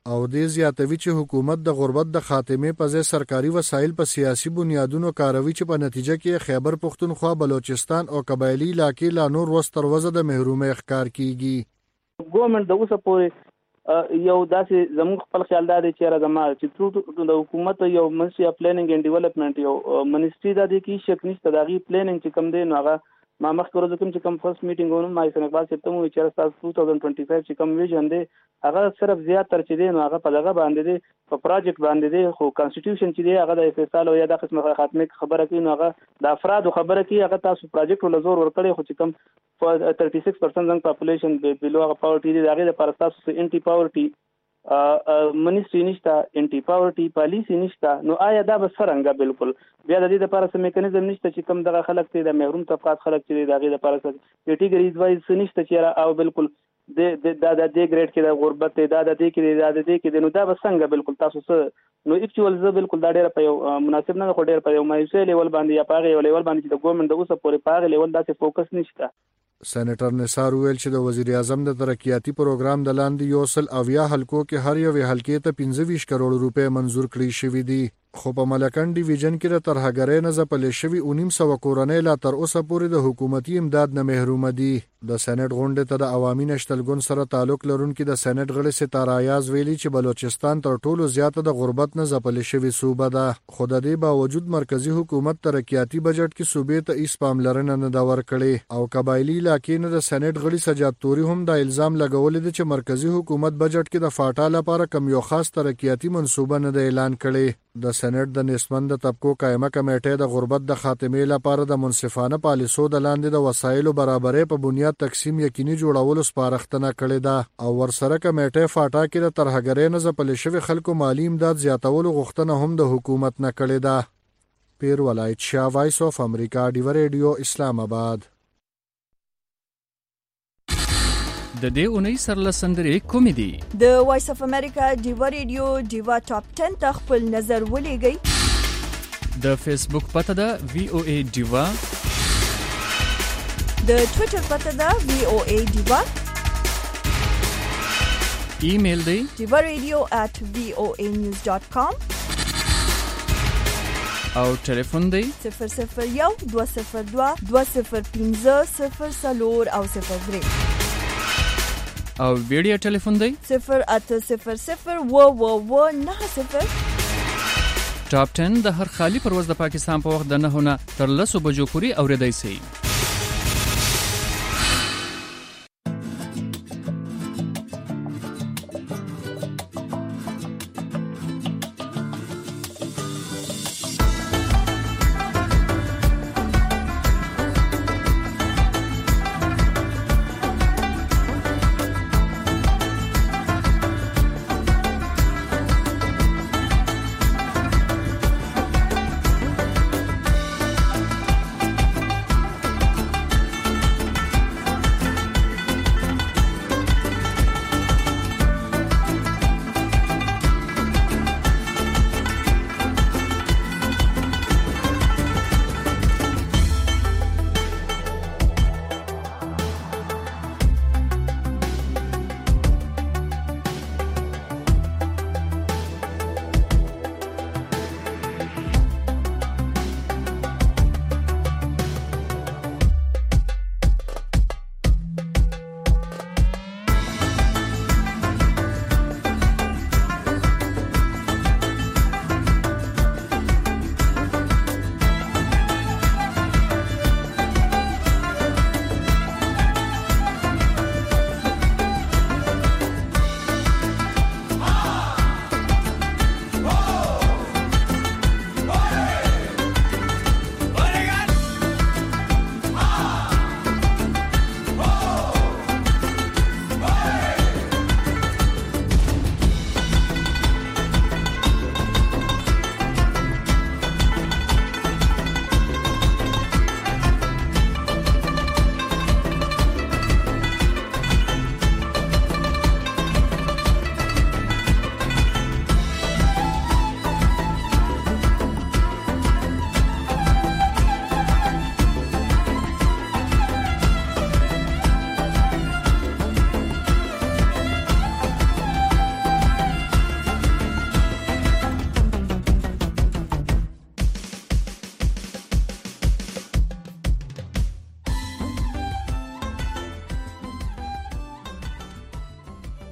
او دې زیاتوي چې حکومت د غربت د خاتمې په ځای سرکاري وسایل په سیاسي بنیادونو کاروي چې په نتیجه کې خیبر پختونخوا، بلوچستان او قبایلی علاقې لا نور وستر وزه د محرومۍ ښکار کیږي. ګورنمنت د اوسه پورې یو داسې زموږ خپل خیال دا دی چې راځم چې د حکومت یو منسټری اف پلانینګ اینڈ ډیولپمنٹ یو منسټری دا دی کې شک نشته دا غي پلانینګ چې کم دی نو هغه ما مخکې ورځ کوم چې کم فرست میټینګ ونوم ما یې اقبال صاحب ته مو چې تاسو دوه هزار پنځه ویشت چې کم ویژن دی هغه صرف زیات تر چې دی نو هغه په دغه باندې دی په پروجیکټ باندې دی خو کانسټیټیوشن چې دی هغه د فیصله او یا د قسمه خاتمه خبره کوي نو هغه د افراد خبره کوي هغه تاسو پروجیکټ ول زور ورکړي خو چې کم thirty-six percent څنګه پاپولیشن بلو هغه پاورټي دی هغه لپاره تاسو انټي پاورټي منیسټری نشته، انټي پاورټي پالیسی نشته، نو آیا دا به څرنګه بالکل بیا د دې لپاره څه میکانیزم نشته چې کم دغه خلک ته د محروم طبقات خلک چې دغه لپاره څه کیټګریز وایز نشته چې او بالکل د دا د دې ګریډ کې د غربت دا د دې کې دا د دې کې نو دا به څنګه بالکل تاسو څه نو اکچوال زه بالکل دا ډېر په یو مناسب نه خو ډېر په یو مایوسه لیول باندې یا پاغه یو لیول باندې چې د ګورنمنت د اوسه پورې پاغه لیول داسې فوکس نشته. سېنیټر نثار ویل چې د وزیر اعظم د ترقیاتي پروګرام د لاندې یو سل اویا حلقو کې هر یو حلقې ته پنځه ویشت کروڑ روپۍ منظور کړي شوې دي، خو په ملکن ډیویژن کې د ترهګرۍ نه ځپلې شوي او نیم سوه کورنۍ لا تر اوسه پورې د حکومتي امداد نه محرومه دي. د سېنیټ غونډې ته د عوامي نشتلګون سره تعلق لرونکي د سېنیټ غړي ستاره ایاز ویلي چې بلوچستان تر ټولو زیاته د غربت نه ځپلې شوې صوبه ده، خو د دې باوجود مرکزی حکومت ترقیاتي بجټ کې صوبې ته هیڅ پاملرنه نه ده ورکړې او قبایلي علاقې نه د سېنیټ غړي سجاد توري هم دا الزام لګولی دی چې مرکزی حکومت بجټ کې د فاټا لپاره کم یو خاص ترقیاتي منصوبه نه ده اعلان کړې. د سېنیټ د نسبند طبقو قائمه کمیټې د غربت د خاتمې لپاره د منصفانه پالیسو د لاندې د وسایلو برابرۍ په بنیاد تقسیم یقیني جوړولو سپارښتنه کړې ده او ورسره کمیټې فاټا کې د ترهګرۍ نه ځپلې شوي خلکو مالی امداد زیاتولو غوښتنه هم د حکومت نه کړې ده. پیر ولایت شاه، وایس اف امریکا، ډیو ریډیو، اسلام آباد. د دې اونۍ سرلسندرې کومې دي؟ د وایس اف امریکا ډیوا ریډیو ډیوا ټاپ ټن ته خپل نظر ولېږئ. د فیسبوک پته ده وی او ای ډیوا، د ټویټر پته ده وی او ای ډیوا، ایمیل دی ډیوا ریډیو at وی او ای نیوز ډاٹ کام او ټلیفون دی صفر صفر یو دوه صفر دوه دوه صفر پنځه صفر څلور او صفر درې او ویډیو ټلیفون دی صفر اته صفر صفر و و و نه صفر. ټاپ ټن د هر خالی پرواز د پاکستان په وخت د نهونه تر لسو بجو پورې اوریدای شي.